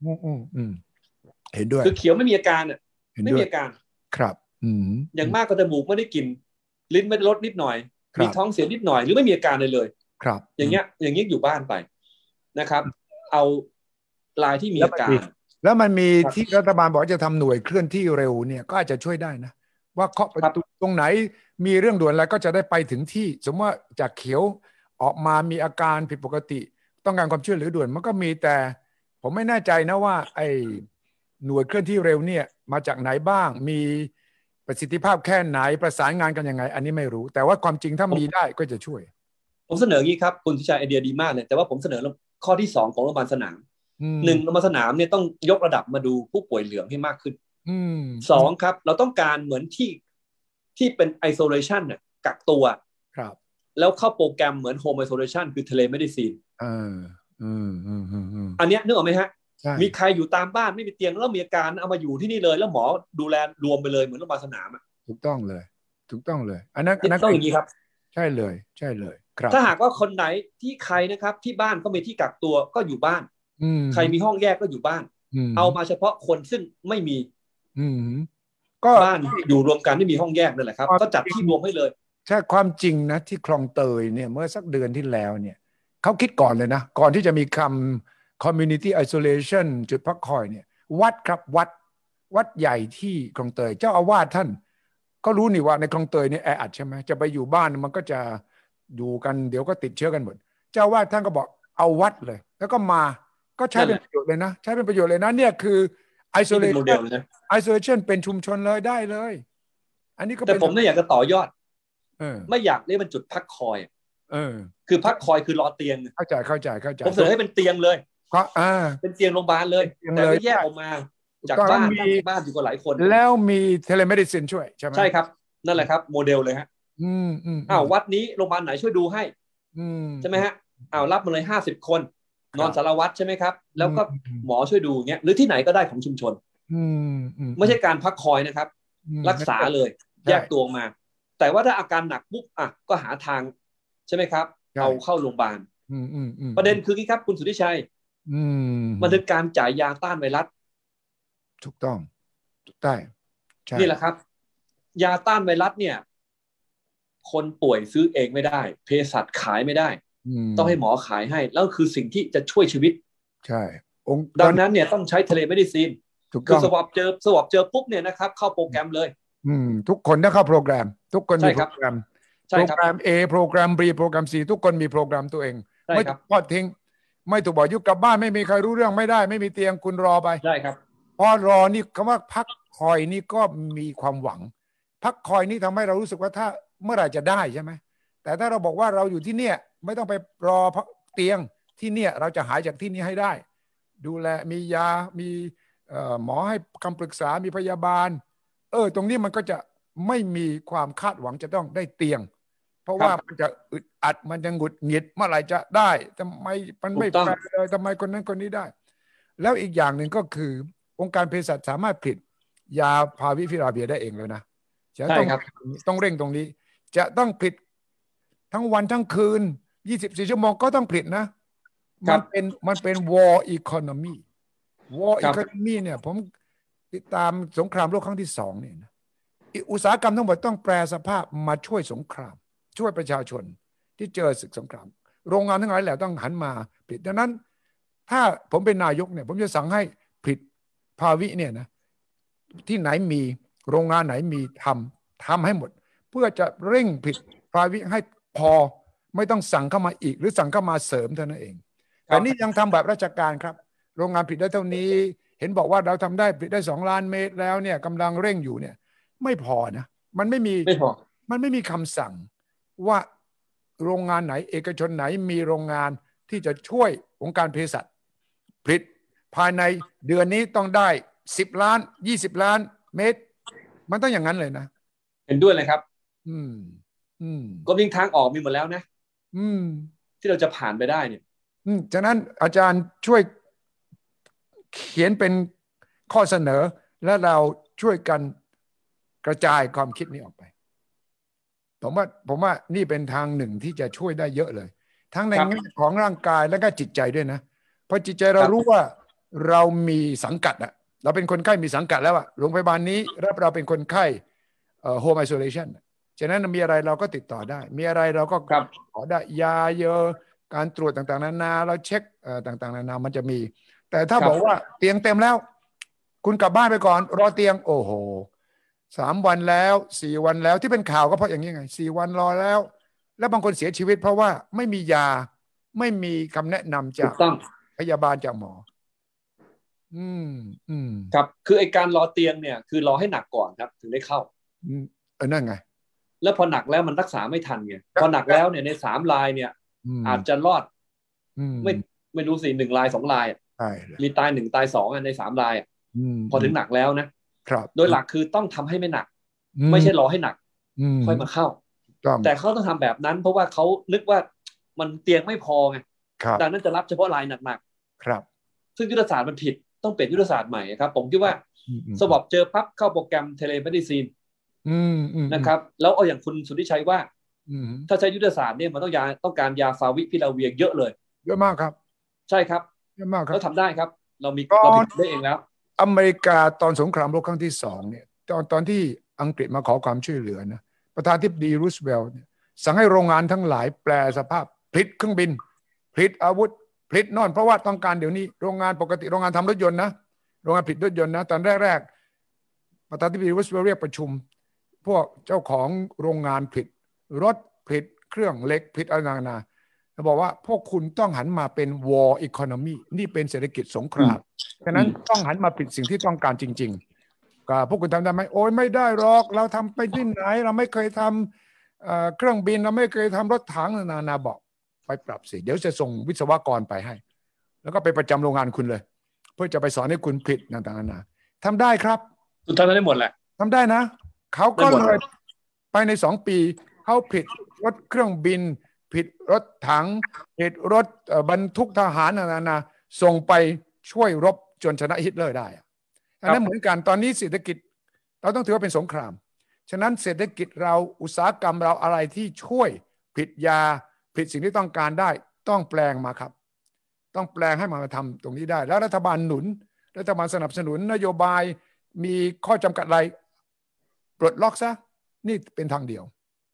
เห็นด้วยคือเขียวไม่มีอาการไม่มีอาการครับอย่างมากก็จมูกไม่ได้กลิ่นลิ้นไม่ได้รสนิดหน่อยมีท้องเสียนิดหน่อยหรือไม่มีอาการเลยครับอย่างเงี้ยอยู่บ้านไปนะครับเอารายที่มีอาการแล้วมันมีที่รัฐบาลบอกจะทำหน่วยเคลื่อนที่เร็วเนี่ยก็อาจจะช่วยได้นะว่าเคาะประตูตรงไหนมีเรื่องด่วนอะไรก็จะได้ไปถึงที่สมมติว่าจากเขียวออกมามีอาการผิดปกติต้องการความช่วยเหลือด่วนมันก็มีแต่ผมไม่แน่ใจนะว่าไอ้หน่วยเคลื่อนที่เร็วเนี่ยมาจากไหนบ้างมีประสิทธิภาพแค่ไหนประสานงานกันยังไงอันนี้ไม่รู้แต่ว่าความจริงถ้ามีได้ก็จะช่วยผมเสนออย่างนี้ครับคุณทิชัยไอเดียดีมากเลยแต่ว่าผมเสนอข้อที่2ของโรงพยาบาลสนาม1โรงพยาบาลสนามเนี่ยต้องยกระดับมาดูผู้ป่วยเหลืองให้มากขึ้น2ครับเราต้องการเหมือนที่เป็น isolation เนี่ยกักตัวครับแล้วเข้าโปรแกรมเหมือน home isolation คือ telemedicine อันนี้นึกออกไหมฮะมีใครอยู่ตามบ้านไม่มีเตียงแล้วมีอาการเอามาอยู่ที่นี่เลยแล้วหมอดูแลรวมไปเลยเหมือนโรงพยาบาลสนามถูกต้องเลยอันนั้นต้องอย่างนี้ครับใช่เลยครับถ้าหากว่าคนไหนที่ใครนะครับที่บ้านก็มีที่กักตัวก็อยู่บ้านใครมีห้องแยกก็อยู่บ้านเอามาเฉพาะคนซึ่งไม่มีก็บ้านอยู่รวมกันไม่มีห้องแยกนั่นแหละครับก็จัดที่รวมให้เลยใช่ความจริงนะที่คลองเตยเนี่ยเมื่อสักเดือนที่แล้วเนี่ยเขาคิดก่อนเลยนะก่อนที่จะมีคำ community isolation จุดพักคอยเนี่ยวัดครับวัดใหญ่ที่คลองเตยเจ้าอาวาสท่านก็รู้นี่ว่าในคลองเตยเนี่ยแออัดใช่ไหมจะไปอยู่บ้านมันก็จะอยู่กันเดี๋ยวก็ติดเชื้อกันหมดเจ้าอาวาสท่านก็บอกเอาวัดเลยแล้วก็มาก็ใช้เป็นประโยชน์เลยนะใช้เป็นประโยชน์เลยนะเนี่ยคือ isolation เป็นชุมชนเลยได้เลยอันนี้ก็แต่ผมเนี่ยอยากจะต่อยอดไม่อยากเรียกเป็นจุดพักคอยคือพักคอยคือรอเตียงเข้าใจผมเสนอให้เป็นเตียงเลยเป็นเตียงโรงพยาบาลเลยแต่ไม่แยกออกมาจากบ้านอยู่กับหลายคนแล้วมีเทเลเมดิซินช่วยใช่ไหมใช่ครับนั่นแหละครับโมเดลเลยฮะวัดนี้โรงพยาบาลไหนช่วยดูให้ใช่ไหมฮะรับมาเลย50 คนนอนสารวัตรใช่ไหมครับแล้วก็หมอช่วยดูเงี้ยหรือที่ไหนก็ได้ของชุมชนไม่ใช่การพักคอยนะครับรักษาเลยแยกตัวมาแต่ว่าถ้าอาการหนักปุ๊บก็หาทางใช่ไหมครับเอาเข้าโรงพยาบาลประเด็นคือนี่ครับคุณสุทธิชัยมันคือการจ่ายยาต้านไวรัสถูกต้องได้นี่แหละครับยาต้านไวรัสเนี่ยคนป่วยซื้อเองไม่ได้เภสัชขายไม่ได้ต้องให้หมอขายให้แล้วคือสิ่งที่จะช่วยชีวิตใช่ดังนั้นเนี่ยต้องใช้เทเลเมดิซีนคือสวอปเจอปุ๊บเนี่ยนะครับเข้าโปรแกรมเลยทุกคนต้องเข้าโปรแกรมทุกคนมีโปรแกรมโปรแกรม A โปรแกรม B โปรแกรม C ทุกคนมีโปรแกรมตัวเองไม่ถูกทอดทิ้งไม่ถูกบอกยุบกลับบ้านไม่มีใครรู้เรื่องไม่ได้ไม่มีเตียงคุณรอไปใช่ครับพอรอนี่คำว่าพักคอยนี่ก็มีความหวังพักคอยนี่ทำให้เรารู้สึกว่าถ้าเมื่อไหร่จะได้ใช่ไหมแต่ถ้าเราบอกว่าเราอยู่ที่เนี่ยไม่ต้องไปรอเตียงที่เนี่ยเราจะหายจากที่นี้ให้ได้ดูแลมียามีหมอให้คำปรึกษามีพยาบาลตรงนี้มันก็จะไม่มีความคาดหวังจะต้องได้เตียงเพราะว่ามันจะอึดอัดมันจะหงุดหงิดเมื่อไหร่จะได้ทำไมมันไม่แฟร์เลยทำไมคนนั้นคนนี้ได้แล้วอีกอย่างหนึ่งก็คือองค์การเภสัชสามารถผลิตยาพาวิพิราเวียได้เองเลยนะต้องเร่งตรงนี้จะต้องผลิตทั้งวันทั้งคืน24 ชั่วโมงก็ต้องผลิตนะมันเป็น war economy เนี่ยผมติดตามสงครามโลกครั้งที่2เนี่ยนะอุตสาหกรรมทั้งหมดต้องแปรสภาพมาช่วยสงครามช่วยประชาชนที่เจอศึกสงครามโรงงานทั้งหลายแหละต้องหันมาผลิตดังนั้นถ้าผมเป็นนายกเนี่ยผมจะสั่งให้ผลิตภาวิเนี่ยนะที่ไหนมีโรงงานไหนมีทำให้หมดเพื่อจะเร่งผลิตภาวิให้พอไม่ต้องสั่งเข้ามาอีกหรือสั่งเข้ามาเสริมเท่านั้นเองแต่นี่ยังทำแบบราชการครับโรงงานผลิตได้เท่านี้เห็นบอกว่าเราทำได้ผลิตได้2 ล้านเมตรแล้วเนี่ยกำลังเร่งอยู่เนี่ยไม่พอนะมันไม่มีคำสั่งว่าโรงงานไหนเอกชนไหนมีโรงงานที่จะช่วยองค์การเภสัชผลิตภายในเดือนนี้ต้องได้10 ล้าน20 ล้านเมตรมันต้องอย่างนั้นเลยนะเห็นด้วยเลยครับก็ยิ่งทางออกมีหมดแล้วนะที่เราจะผ่านไปได้เนี่ยฉะนั้นอาจารย์ช่วยเขียนเป็นข้อเสนอและเราช่วยกันกระจายความคิดนี้ออกไปผมว่านี่เป็นทางหนึ่งที่จะช่วยได้เยอะเลยทั้งในแง่ของร่างกายและก็จิตใจด้วยนะเพราะจิตใจเรารู้ว่าเรามีสังกัดอะเราเป็นคนไข้มีสังกัดแล้วอะโรงพยาบาลนี้รับเราเป็นคนไข้home isolation ฉะนั้นมีอะไรเราก็ติดต่อได้มีอะไรเราก็ขอได้ยาเยอะการตรวจต่างๆนานาเราเช็คต่างๆนานามันจะมีแต่ถ้าบอกว่าเตียงเต็มแล้วคุณกลับบ้านไปก่อนรอเตียงโอ้โห3 วันแล้ว4 วันแล้วที่เป็นข่าวก็เพราะอย่างนี้ไง4 วันรอแล้วบางคนเสียชีวิตเพราะว่าไม่มียาไม่มีคำแนะนำจากพยาบาลจากหมอครับคือไอการรอเตียงเนี่ยคือรอให้หนักก่อนครับถึงได้เข้านั่นไงแล้วพอหนักแล้วมันรักษาไม่ทันไงพอหนักแล้วเนี่ยใน3 รายเนี่ยอาจจะรอดไม่รู้สิ1 ราย 2 รายมีตาย1 ตาย 2ใน3 รายพอถึงหนักแล้วนะครับโดยหลักคือต้องทำให้ไม่หนักไม่ใช่รอให้หนักค่อยมาเข้าแต่เขาต้องทำแบบนั้นเพราะว่าเขานึกว่ามันเตียงไม่พอไงดังนั้นจะรับเฉพาะรายหนักๆครับซึ่งยุทธศาสตร์มันผิดต้องเปลี่ยนยุทธศาสตร์ใหม่ครับผมคิดว่าสวอปเจอปั๊บเข้าโปรแกรมเทเลเมดิซีนนะครับแล้วเอาอย่างคุณสุทธิชัยว่าถ้าใช้ยุทธศาสตร์เนี่ยมันต้องการยาฟาวิพิลาเวียเยอะเลยเยอะมากครับใช่ครับเยอะมากครับเราทำได้ครับเราได้เองแล้วอเมริกาตอนสงครามโลกครั้งที่2เนี่ยตอนที่อังกฤษมาขอความช่วยเหลือนะประธานาธิบดีรูสเวลต์สั่งให้โรงงานทั้งหลายแปลสภาพผลิตเครื่องบินผลิตอาวุธผลิตโน่นเพราะว่าต้องการเดี๋ยวนี้โรงงานปกติโรงงานทำรถยนต์นะโรงงานผลิตรถยนต์นะตอนแรกประธานาธิบดีรูสเวลต์เรียกประชุมพวกเจ้าของโรงงานผลิตรถผลิตเครื่องเหล็กผลิตอะไรต่างๆบอกว่าพวกคุณต้องหันมาเป็น war economy นี่เป็นเศรษฐกิจสงครามฉะนั้นต้องหันมาผลิตสิ่งที่ต้องการจริงๆก็พวกคุณทำได้ไหมโอ้ยไม่ได้หรอกเราทำไปที่ไหนเราไม่เคยทำเครื่องบินเราไม่เคยทำรถถังนาบอกไปปรับสิเดี๋ยวจะส่งวิศวกรไปให้แล้วก็ไปประจำโรงงานคุณเลยเพื่อจะไปสอนให้คุณผลิตต่างๆนานาทำได้ครับคุณทำได้หมดแหละทำได้นะเขาก็เลยไปใน2 ปีเขาผลิตรถเครื่องบินผลิตรถถังผลิตรถบรรทุกทหารนาส่งไปช่วยรบจนชนะฮิตเลอร์ได้อันนั้นเหมือนกันตอนนี้เศรษฐกิจเราต้องถือว่าเป็นสงครามฉะนั้นเศรษฐกิจเราอุตสาหกรรมเราอะไรที่ช่วยผลิตยาผลิตสิ่งที่ต้องการได้ต้องแปลงมาครับต้องแปลงให้มาทำตรงนี้ได้แล้วรัฐบาลหนุนรัฐบาลสนับสนุนนโยบายมีข้อจำกัดอะไรปลดล็อกซะนี่เป็นทางเดียว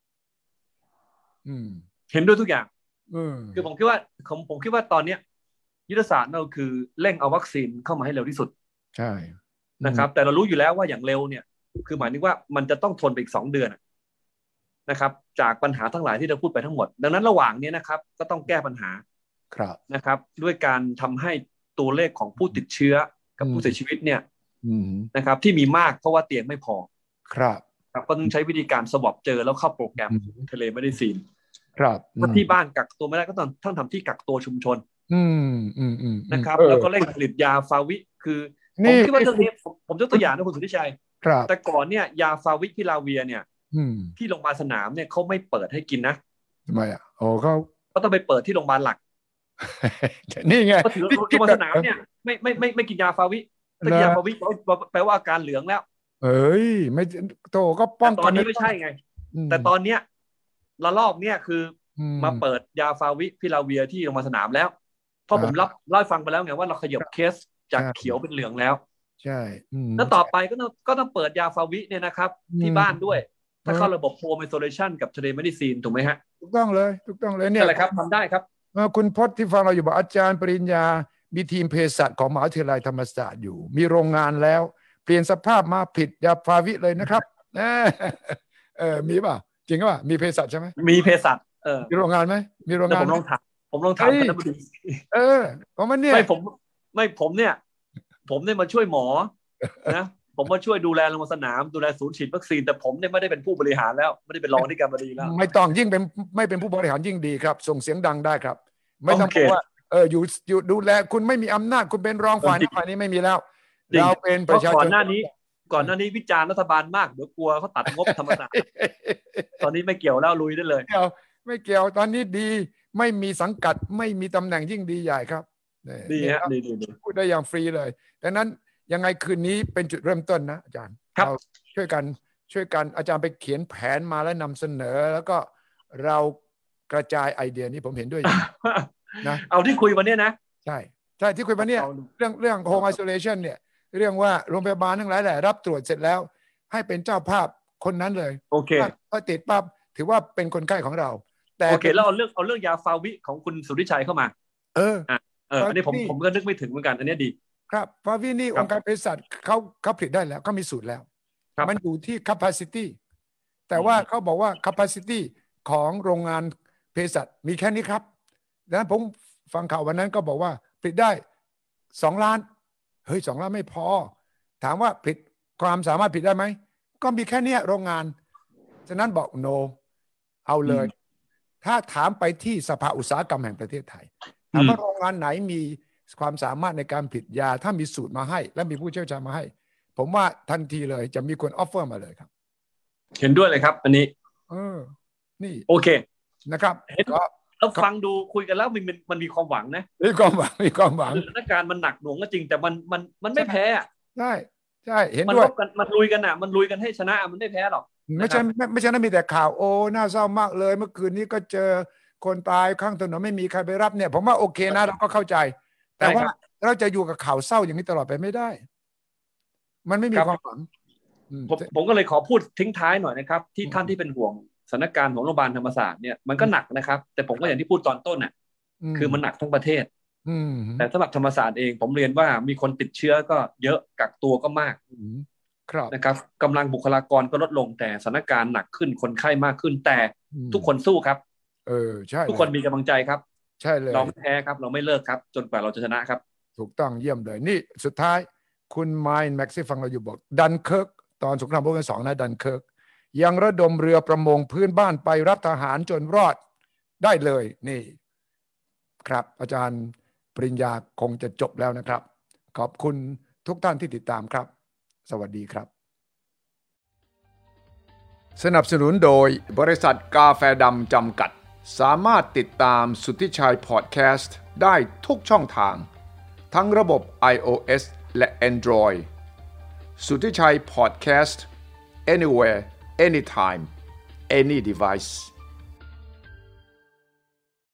เห็นด้วยทุกอย่างคือผมคิดว่าตอนนี้ยุทธศาสตร์เราคือเร่งเอาวัคซีนเข้ามาให้เร็วที่สุดใช่นะครับแต่เรารู้อยู่แล้วว่าอย่างเร็วเนี่ยคือหมายถึงว่ามันจะต้องทนไปอีก2 เดือนนะครับจากปัญหาทั้งหลายที่เราพูดไปทั้งหมดดังนั้นระหว่างนี้นะครับก็ต้องแก้ปัญหานะครับด้วยการทำให้ตัวเลขของผู้ติดเชื้อกับผู้เสียชีวิตเนี่ยนะครับที่มีมากเพราะว่าเตียงไม่พอครับก็ต้องใช้วิธีการสวอปเจอแล้วเข้าโปรแกรมเทเลเมดิซีนครับถ้าที่บ้านกักตัวไม่ได้ก็ต้องทำที่กักตัวชุมชนนะครับแล้วก็เร่งผลิตยาฟาวิคือผมคิดว่าเรื่องนี้ผมยกตัวอย่างนะคุณสุทธิชัยแต่ก่อนเนี่ยยาฟาวิพิลาเวียเนี่ยที่โรงพยาบาลสนามเนี่ยเขาไม่เปิดให้กินนะทำไมโอ้เขาต้องไปเปิดที่โรงพยาบาลหลักนี่ไงเพราะถือโรงพยาบาลสนามเนี่ยไม่กินยาฟาวิถ้ากินยาฟาวิแปลว่าอาการเหลืองแล้วไม่โตก็ป้องกันตอนนี้ไม่ใช่ไงแต่ตอนเนี้ยระลอกเนี่ยคือมาเปิดยาฟาวิพิลาเวียที่โรงพยาบาลสนามแล้วเพราะผมเล่าให้ฟังไปแล้วไงว่าเราขยับเคสจากเขียวเป็นเหลืองแล้วใช่แล้วต่อไปก็ต้องเปิดยาฟาวิเนี่ยนะครับที่บ้านด้วยถ้าเข้าระบบโฮมไอโซเลชันกับเทเลเมดิซีนถูกไหมฮะถูกต้องเลยเนี่ยอะไรครับทำได้ครับคุณพจน์ที่ฟังเราอยู่บอกอาจารย์ปริญญามีทีมเภสัชของมหาวิทยาลัยธรรมศาสตร์อยู่มีโรงงานแล้วเปลี่ยนสภาพมาผลิตยาฟาวิเลยนะครับมีป่ะจริงป่ะมีเภสัชใช่ไหมมีเภสัชมีโรงงานไหมมีโรงงานผมลองถามคณบดีเพราะมันเนี่ยผมเนี่ยมาช่วยหมอนะผมมาช่วยดูแลโรงพยาบาลสนามดูแลศูนย์ฉีดวัคซีนแต่ผมเนี่ยไม่ได้เป็นผู้บริหารแล้วไม่ได้เป็นรองที่การบดีแล้วไม่ต้องยิ่งเป็นไม่เป็นผู้บริหารยิ่งดีครับส่งเสียงดังได้ครับไม่ต้องบอกว่าอยู่ดูแลคุณไม่มีอำนาจคุณเป็นรองฝ่ายนี้ไม่มีแล้วเราเป็นประชาชนก่อนหน้านี้วิจารณ์รัฐบาลมากเดี๋ยวกลัวเขาตัดงบธรรมศาสตร์ตอนนี้ไม่เกี่ยวแล้วลุยได้เลยไม่เกี่ยวตอนนี้ดีไม่มีสังกัดไม่มีตำแหน่งยิ่งดีใหญ่ครับดีฮะดีพูดได้อย่างฟรีเลยดังนั้นยังไงคืนนี้เป็นจุดเริ่มต้นนะอาจารย์เราช่วยกันอาจารย์ไปเขียนแผนมาแล้วนำเสนอแล้วก็เรากระจายไอเดียนี้ผมเห็นด้วยนะเอาที่คุยวันนี้นะใช่ใช่ที่คุยมาเนี่ยเรื่อง home isolation เนี่ยเรื่องว่าโรงพยาบาลทั้งหลายแหละรับตรวจเสร็จแล้วให้เป็นเจ้าภาพคนนั้นเลยโอเคถ้าติดปั๊บถือว่าเป็นคนไข้ของเราแต่โอเคแล้วเอาเรื่องยาฟาวิของคุณสุริชัยเข้ามาอันนี้ผมก็นึกไม่ถึงเหมือนกันอันนี้ดีครับฟาวินี่องค์การเภสัชเขาผลิตได้แล้วเขามีสูตรแล้วมันอยู่ที่ capacity แต่ว่าเขาบอกว่า capacity ของโรงงานเภสัชมีแค่นี้ครับดังนั้นผมฟังข่าววันนั้นก็บอกว่าผลิตได้2 ล้านเฮ้ย2 ล้านไม่พอถามว่าผลิตความสามารถผลิตได้ไหมก็มีแค่นี้โรงงานฉะนั้นบอก no เอาเลยถ้าถามไปที่สภาอุตสาหกรรมแห่งประเทศไทยถามว่าโรงงานไหนมีความสามารถในการผลิตยาถ้ามีสูตรมาให้และมีผู้เชี่ยวชาญมาให้ผมว่าทันทีเลยจะมีคนออฟเฟอร์มาเลยครับเห็นด้วยเลยครับอันนี้นี่โอเคนะครับแล้วฟังดูคุยกันแล้วมันมีความหวังนะมีความหวังสถานการณ์มันหนักหน่วงก็จริงแต่มันไม่แพ้อ่ะใช่เห็นด้วยมันลุยกันให้ชนะมันไม่แพ้หรอกไม่ใช่นั้นมีแต่ข่าวโอ้น่าเศร้ามากเลยเมื่อคืนนี้ก็เจอคนตายข้างถนนไม่มีใครไปรับเนี่ยผมว่าโอเคนะเราก็เข้าใจแต่ว่าเราจะอยู่กับข่าวเศร้าอย่างนี้ตลอดไปไม่ได้มันไม่มีความหวังผมก็เลยขอพูดทิ้งท้ายหน่อยนะครับที่ท่านที่เป็นห่วงสถานการณ์ของโรงพยาบาลธรรมศาสตร์เนี่ยมันก็หนักนะครับแต่ผมก็อย่างที่พูดตอนต้นน่ะคือมันหนักทั้งประเทศแต่สำหรับธรรมศาสตร์เองผมเรียนว่ามีคนติดเชื้อก็เยอะกักตัวก็มากนะครับกำลังบุคลากรก็ลดลงแต่สถานการณ์หนักขึ้นคนไข้มากขึ้นแต่ทุกคนสู้ครับใช่ทุกคนมีกำลังใจครับใช่เลยเราไม่แพ้ครับเราไม่เลิกครับจนกว่าเราจะชนะครับถูกต้องเยี่ยมเลยนี่สุดท้ายคุณไมน์แม็กซี่ฟังเราอยู่บอกดันเคิร์กตอนสงครามโลกครั้งที่ 2นะดันเคิร์กยังระดมเรือประมงพื้นบ้านไปรับทหารจนรอดได้เลยนี่ครับอาจารย์ปริญญาคงจะจบแล้วนะครับขอบคุณทุกท่านที่ติดตามครับสวัสดีครับสนับสนุนโดยบริษัทกาแฟดำจำกัดสามารถติดตามสุทธิชัยพอดแคสต์ได้ทุกช่องทางทั้งระบบ iOS และ Android สุทธิชัยพอดแคสต์ anywhere anytime any device